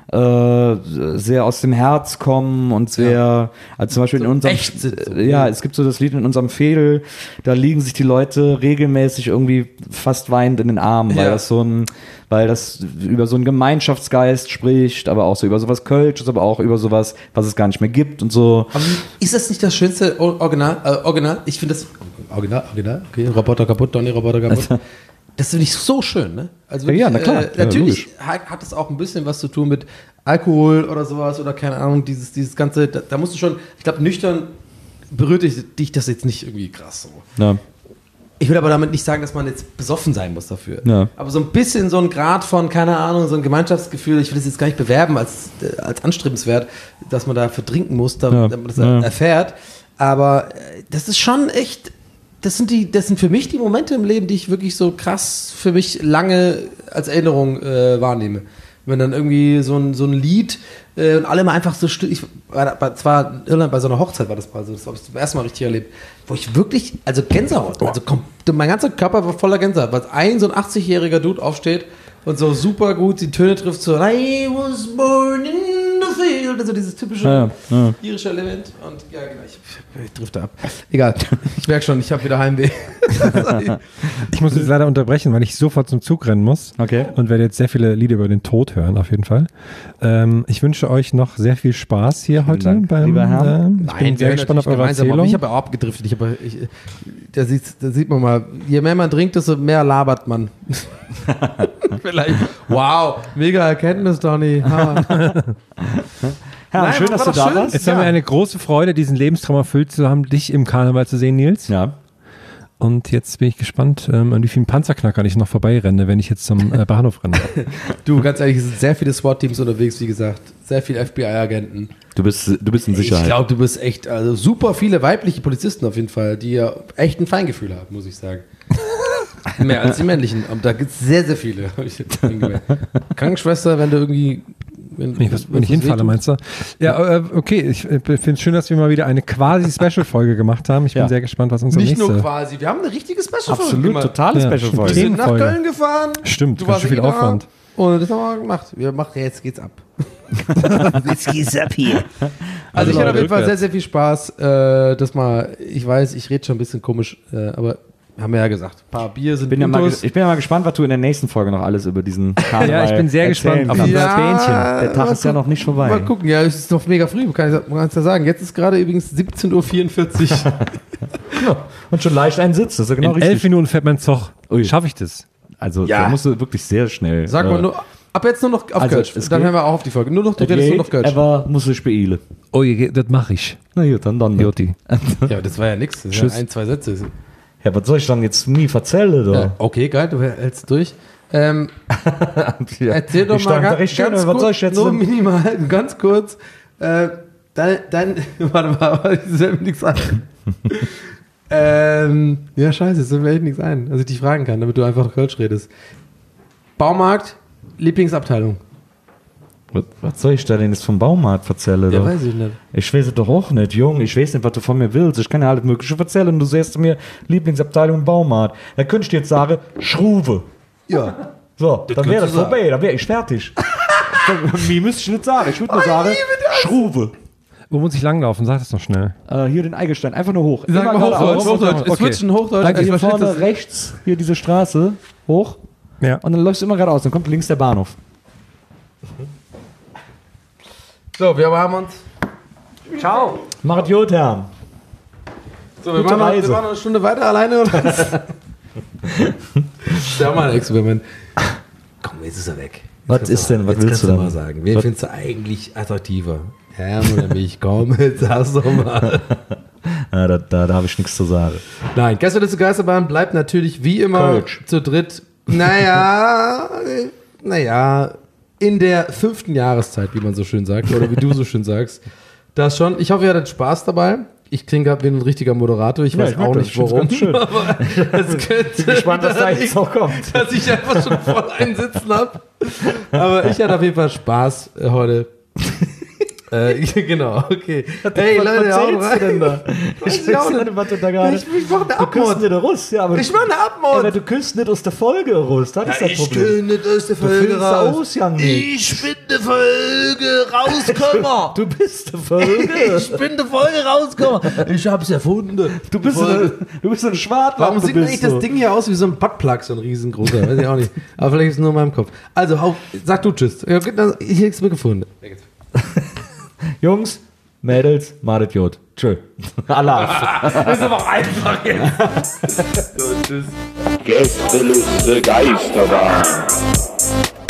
äh, sehr aus dem Herz kommen und sehr, also zum Beispiel in unserem, echt sind so. ja, es gibt so das Lied in unserem Fädel, da liegen sich die Leute regelmäßig irgendwie fast weinend in den Armen, weil Ja. das so ein, weil das über so einen Gemeinschaftsgeist spricht, aber auch so über sowas Kölsches, aber auch über sowas, was es gar nicht mehr gibt und so. Aber ist das nicht das schönste Or- Original? Äh, Original? Ich finde das. Original, Original, okay. Roboter kaputt, Donny, Roboter kaputt. Das finde ich so schön, ne? Also Ja, na klar. Äh, Ja, natürlich hat, hat es auch ein bisschen was zu tun mit Alkohol oder sowas oder keine Ahnung, dieses, dieses ganze. Da, da musst du schon, ich glaube, nüchtern berührt dich, dich das jetzt nicht irgendwie krass so. Ja. Ich will aber damit nicht sagen, dass man jetzt besoffen sein muss dafür. Ja. Aber so ein bisschen so ein Grad von, keine Ahnung, so ein Gemeinschaftsgefühl, ich will das jetzt gar nicht bewerben als, äh, als anstrebenswert, dass man dafür trinken muss, damit, Ja. damit man das Ja. erfährt. Aber äh, das ist schon echt, das sind, die, das sind für mich die Momente im Leben, die ich wirklich so krass für mich lange als Erinnerung äh, wahrnehme. Wenn dann irgendwie so ein, so ein Lied äh, und alle mal einfach so still, ich war, war zwar in Irland bei so einer Hochzeit war das mal so, das habe ich zum ersten Mal richtig erlebt, wo ich wirklich, also Gänsehaut, also kom- mein ganzer Körper war voller Gänsehaut, weil ein so ein achtzigjähriger Dude aufsteht und so super gut die Töne trifft, so I was born in the field, also dieses typische Ja, ja. irische Element und ja genau, ich, ich drifte ab. Egal, ich merke schon, ich habe wieder Heimweh. Ich muss jetzt leider unterbrechen, weil ich sofort zum Zug rennen muss. Okay. Und werde jetzt sehr viele Lieder über den Tod hören, auf jeden Fall. Ähm, ich wünsche euch noch sehr viel Spaß hier heute. Dank, beim, lieber Herr. Ähm, ich bin sehr gespannt auf eure Erzählung. Ich habe auch abgedriftet. Ich hab, ich, da, sieht, da sieht man mal, je mehr man trinkt, desto mehr labert man. Vielleicht. Wow, mega Erkenntnis, Donny. Hammer. Ja, Nein, schön, war dass du doch da schön. warst. Es war mir eine große Freude, diesen Lebenstraum erfüllt zu haben, dich im Karneval zu sehen, Nils. Ja. Und jetzt bin ich gespannt, ähm, an wie vielen Panzerknackern ich noch vorbeirenne, wenn ich jetzt zum äh, Bahnhof renne. Du, ganz ehrlich, es sind sehr viele SWAT-Teams unterwegs, wie gesagt. Sehr viele F B I-Agenten. Du bist, du bist in Sicherheit. Ich glaube, du bist echt, also super viele weibliche Polizisten auf jeden Fall, die ja echt ein Feingefühl haben, muss ich sagen. Mehr als die männlichen. Aber da gibt es sehr, sehr viele. Hab ich jetzt gemerkt. Krankenschwester, wenn du irgendwie. Wenn, Wenn ich, was, wenn ich hinfalle, meinst du? Ja, äh, okay. Ich äh, finde es schön, dass wir mal wieder eine quasi Special-Folge gemacht haben. Ich bin Ja. sehr gespannt, was unser Nicht nächste... nur quasi, wir haben eine richtige Special-Folge Absolut, gemacht. totale Ja, Special-Folge. Wir sind nach Themenfolge. Köln gefahren. Stimmt, du ganz warst schön viel eh da. Aufwand. Und das haben wir gemacht. Wir machen, jetzt geht's ab. Jetzt geht's ab hier. Also, ich hatte auf jeden Fall rückwärts. sehr, sehr viel Spaß. Äh, das mal, ich weiß, ich rede schon ein bisschen komisch, äh, aber haben wir ja gesagt. Ein paar Bier sind Ich bin, ja mal, Intus. ges- ich bin ja mal gespannt, was du in der nächsten Folge noch alles über diesen Karneval Ja, ich bin sehr erzählen gespannt auf kannst. unser Bähnchen. Der Tag mal ist ja gucken. noch nicht vorbei. Mal gucken, ja, es ist noch mega früh, kann ich, man kann es ja sagen. Jetzt ist gerade übrigens siebzehn Uhr vierundvierzig. Und schon leicht ein Sitz, das ist ja genau In richtig. elf Minuten fährt mein Zug. Ui. Schaffe ich das? Also Ja. da musst du wirklich sehr schnell. Sag mal äh, nur, Ab jetzt nur noch auf Also, Kölsch. es Dann geht- hören wir auch auf die Folge. Nur noch, du Es redest nur noch geht, Kölsch. aber muss ich beeilen. Oh, je- das mache ich. Na gut, dann dann. Joti. Ja, das war ja nix. Das ist Tschüss. ja ein, zwei Sätze. Ja, was soll ich dann jetzt nie erzählen, Ja, da? okay, geil, du hältst durch. Ähm, Ja. erzähl doch Ich mal stand da ganz, recht schön, ganz was kurz, soll ich jetzt nur denn- minimal, ganz kurz. Äh, dein, dein, warte mal, ich fällt mir nichts ein. ähm, ja, scheiße, es fällt mir echt nichts ein, dass ich dich fragen kann, damit du einfach Kölsch redest. Baumarkt, Lieblingsabteilung. Was, was soll ich da denn jetzt vom Baumarkt erzählen, Ja, da? weiß ich nicht. Ich weiß es doch auch nicht, Jung. Ich weiß nicht, was du von mir willst. Ich kann ja alles Mögliche erzählen und du sagst mir Lieblingsabteilung im Baumarkt. Da könnte ich dir jetzt sagen, Schruve. Ja. So, dann wäre das du vorbei, dann wäre ich fertig. Mir müsste ich nicht sagen. Ich würde nur sagen, Schruve. Wo muss ich langlaufen? Sag das noch schnell. Äh, hier den Eigelstein, einfach nur hoch. Sag mal geradeaus. Hochdeutsch, Hochdeutsch. Es Okay. wird schon Hochdeutsch. Danke, Ich hier verstehe vorne das. rechts, hier diese Straße, hoch. Ja. Und dann läufst du immer geradeaus. Dann kommt links der Bahnhof. So, wir haben uns. Ciao. Macht gut, Herr. So, wir Gute machen, noch, wir Reise. machen noch eine Stunde weiter alleine oder was? Das ist ja mal ein Experiment. Komm, jetzt ist er weg. Jetzt Was kannst ist du denn? mal- Was jetzt willst kannst du du denn? mal sagen? Wen Was- findest du eigentlich attraktiver? Herm oder mich? Komm, jetzt sag's doch mal. Ja, da da, da habe ich nichts zu sagen. Nein, Gästeliste Geisterbahn bleibt natürlich wie immer Kölsch. zu dritt. Naja, äh, naja, in der fünften Jahreszeit, wie man so schön sagt, oder wie du so schön sagst. Das schon. Ich hoffe, ihr hattet Spaß dabei. Ich klinge gerade wie ein richtiger Moderator. Ich Ja, weiß ich merk auch das. nicht Ich find's warum. ganz schön. Aber es könnte Gespannt, was da wieder jetzt noch kommt. dass ich einfach schon voll einsitzen habe. Aber ich hatte auf jeden Fall Spaß äh, heute. äh, genau, okay. Hey was Leute, haut erzählst rein. du denn da? Weiß Ich ich auch weiß nicht. nicht, was du da gerade... Ich, ich mach eine Du küsst Abmord. nicht raus, ja, aber... Ich mach eine Ja, aber Abmord. du küsst nicht aus der Folge raus, das ist das Ich Problem. will nicht aus der Du Folge füllst raus. aus, Jan, nicht. Ich bin die Folge rausgekommen. Du bist die Folge. Ich bin die Folge rausgekommen. Ich hab's erfunden. Du bist, Die eine, Folge. du bist eine Schwartlappe. Warum sieht bist eigentlich du. das Ding hier aus wie so ein Buttplug, so ein riesengroßer? Weiß ich auch nicht. Aber vielleicht ist es nur in meinem Kopf. Also, hau, sag du Tschüss. Ja, gut, dann- Hier ist mir gefunden. Jungs, Mädels, madet Jod. Tschö. Allah. Das ist aber auch einfach jetzt. So, tschüss. Gästeliste Geisterbahn.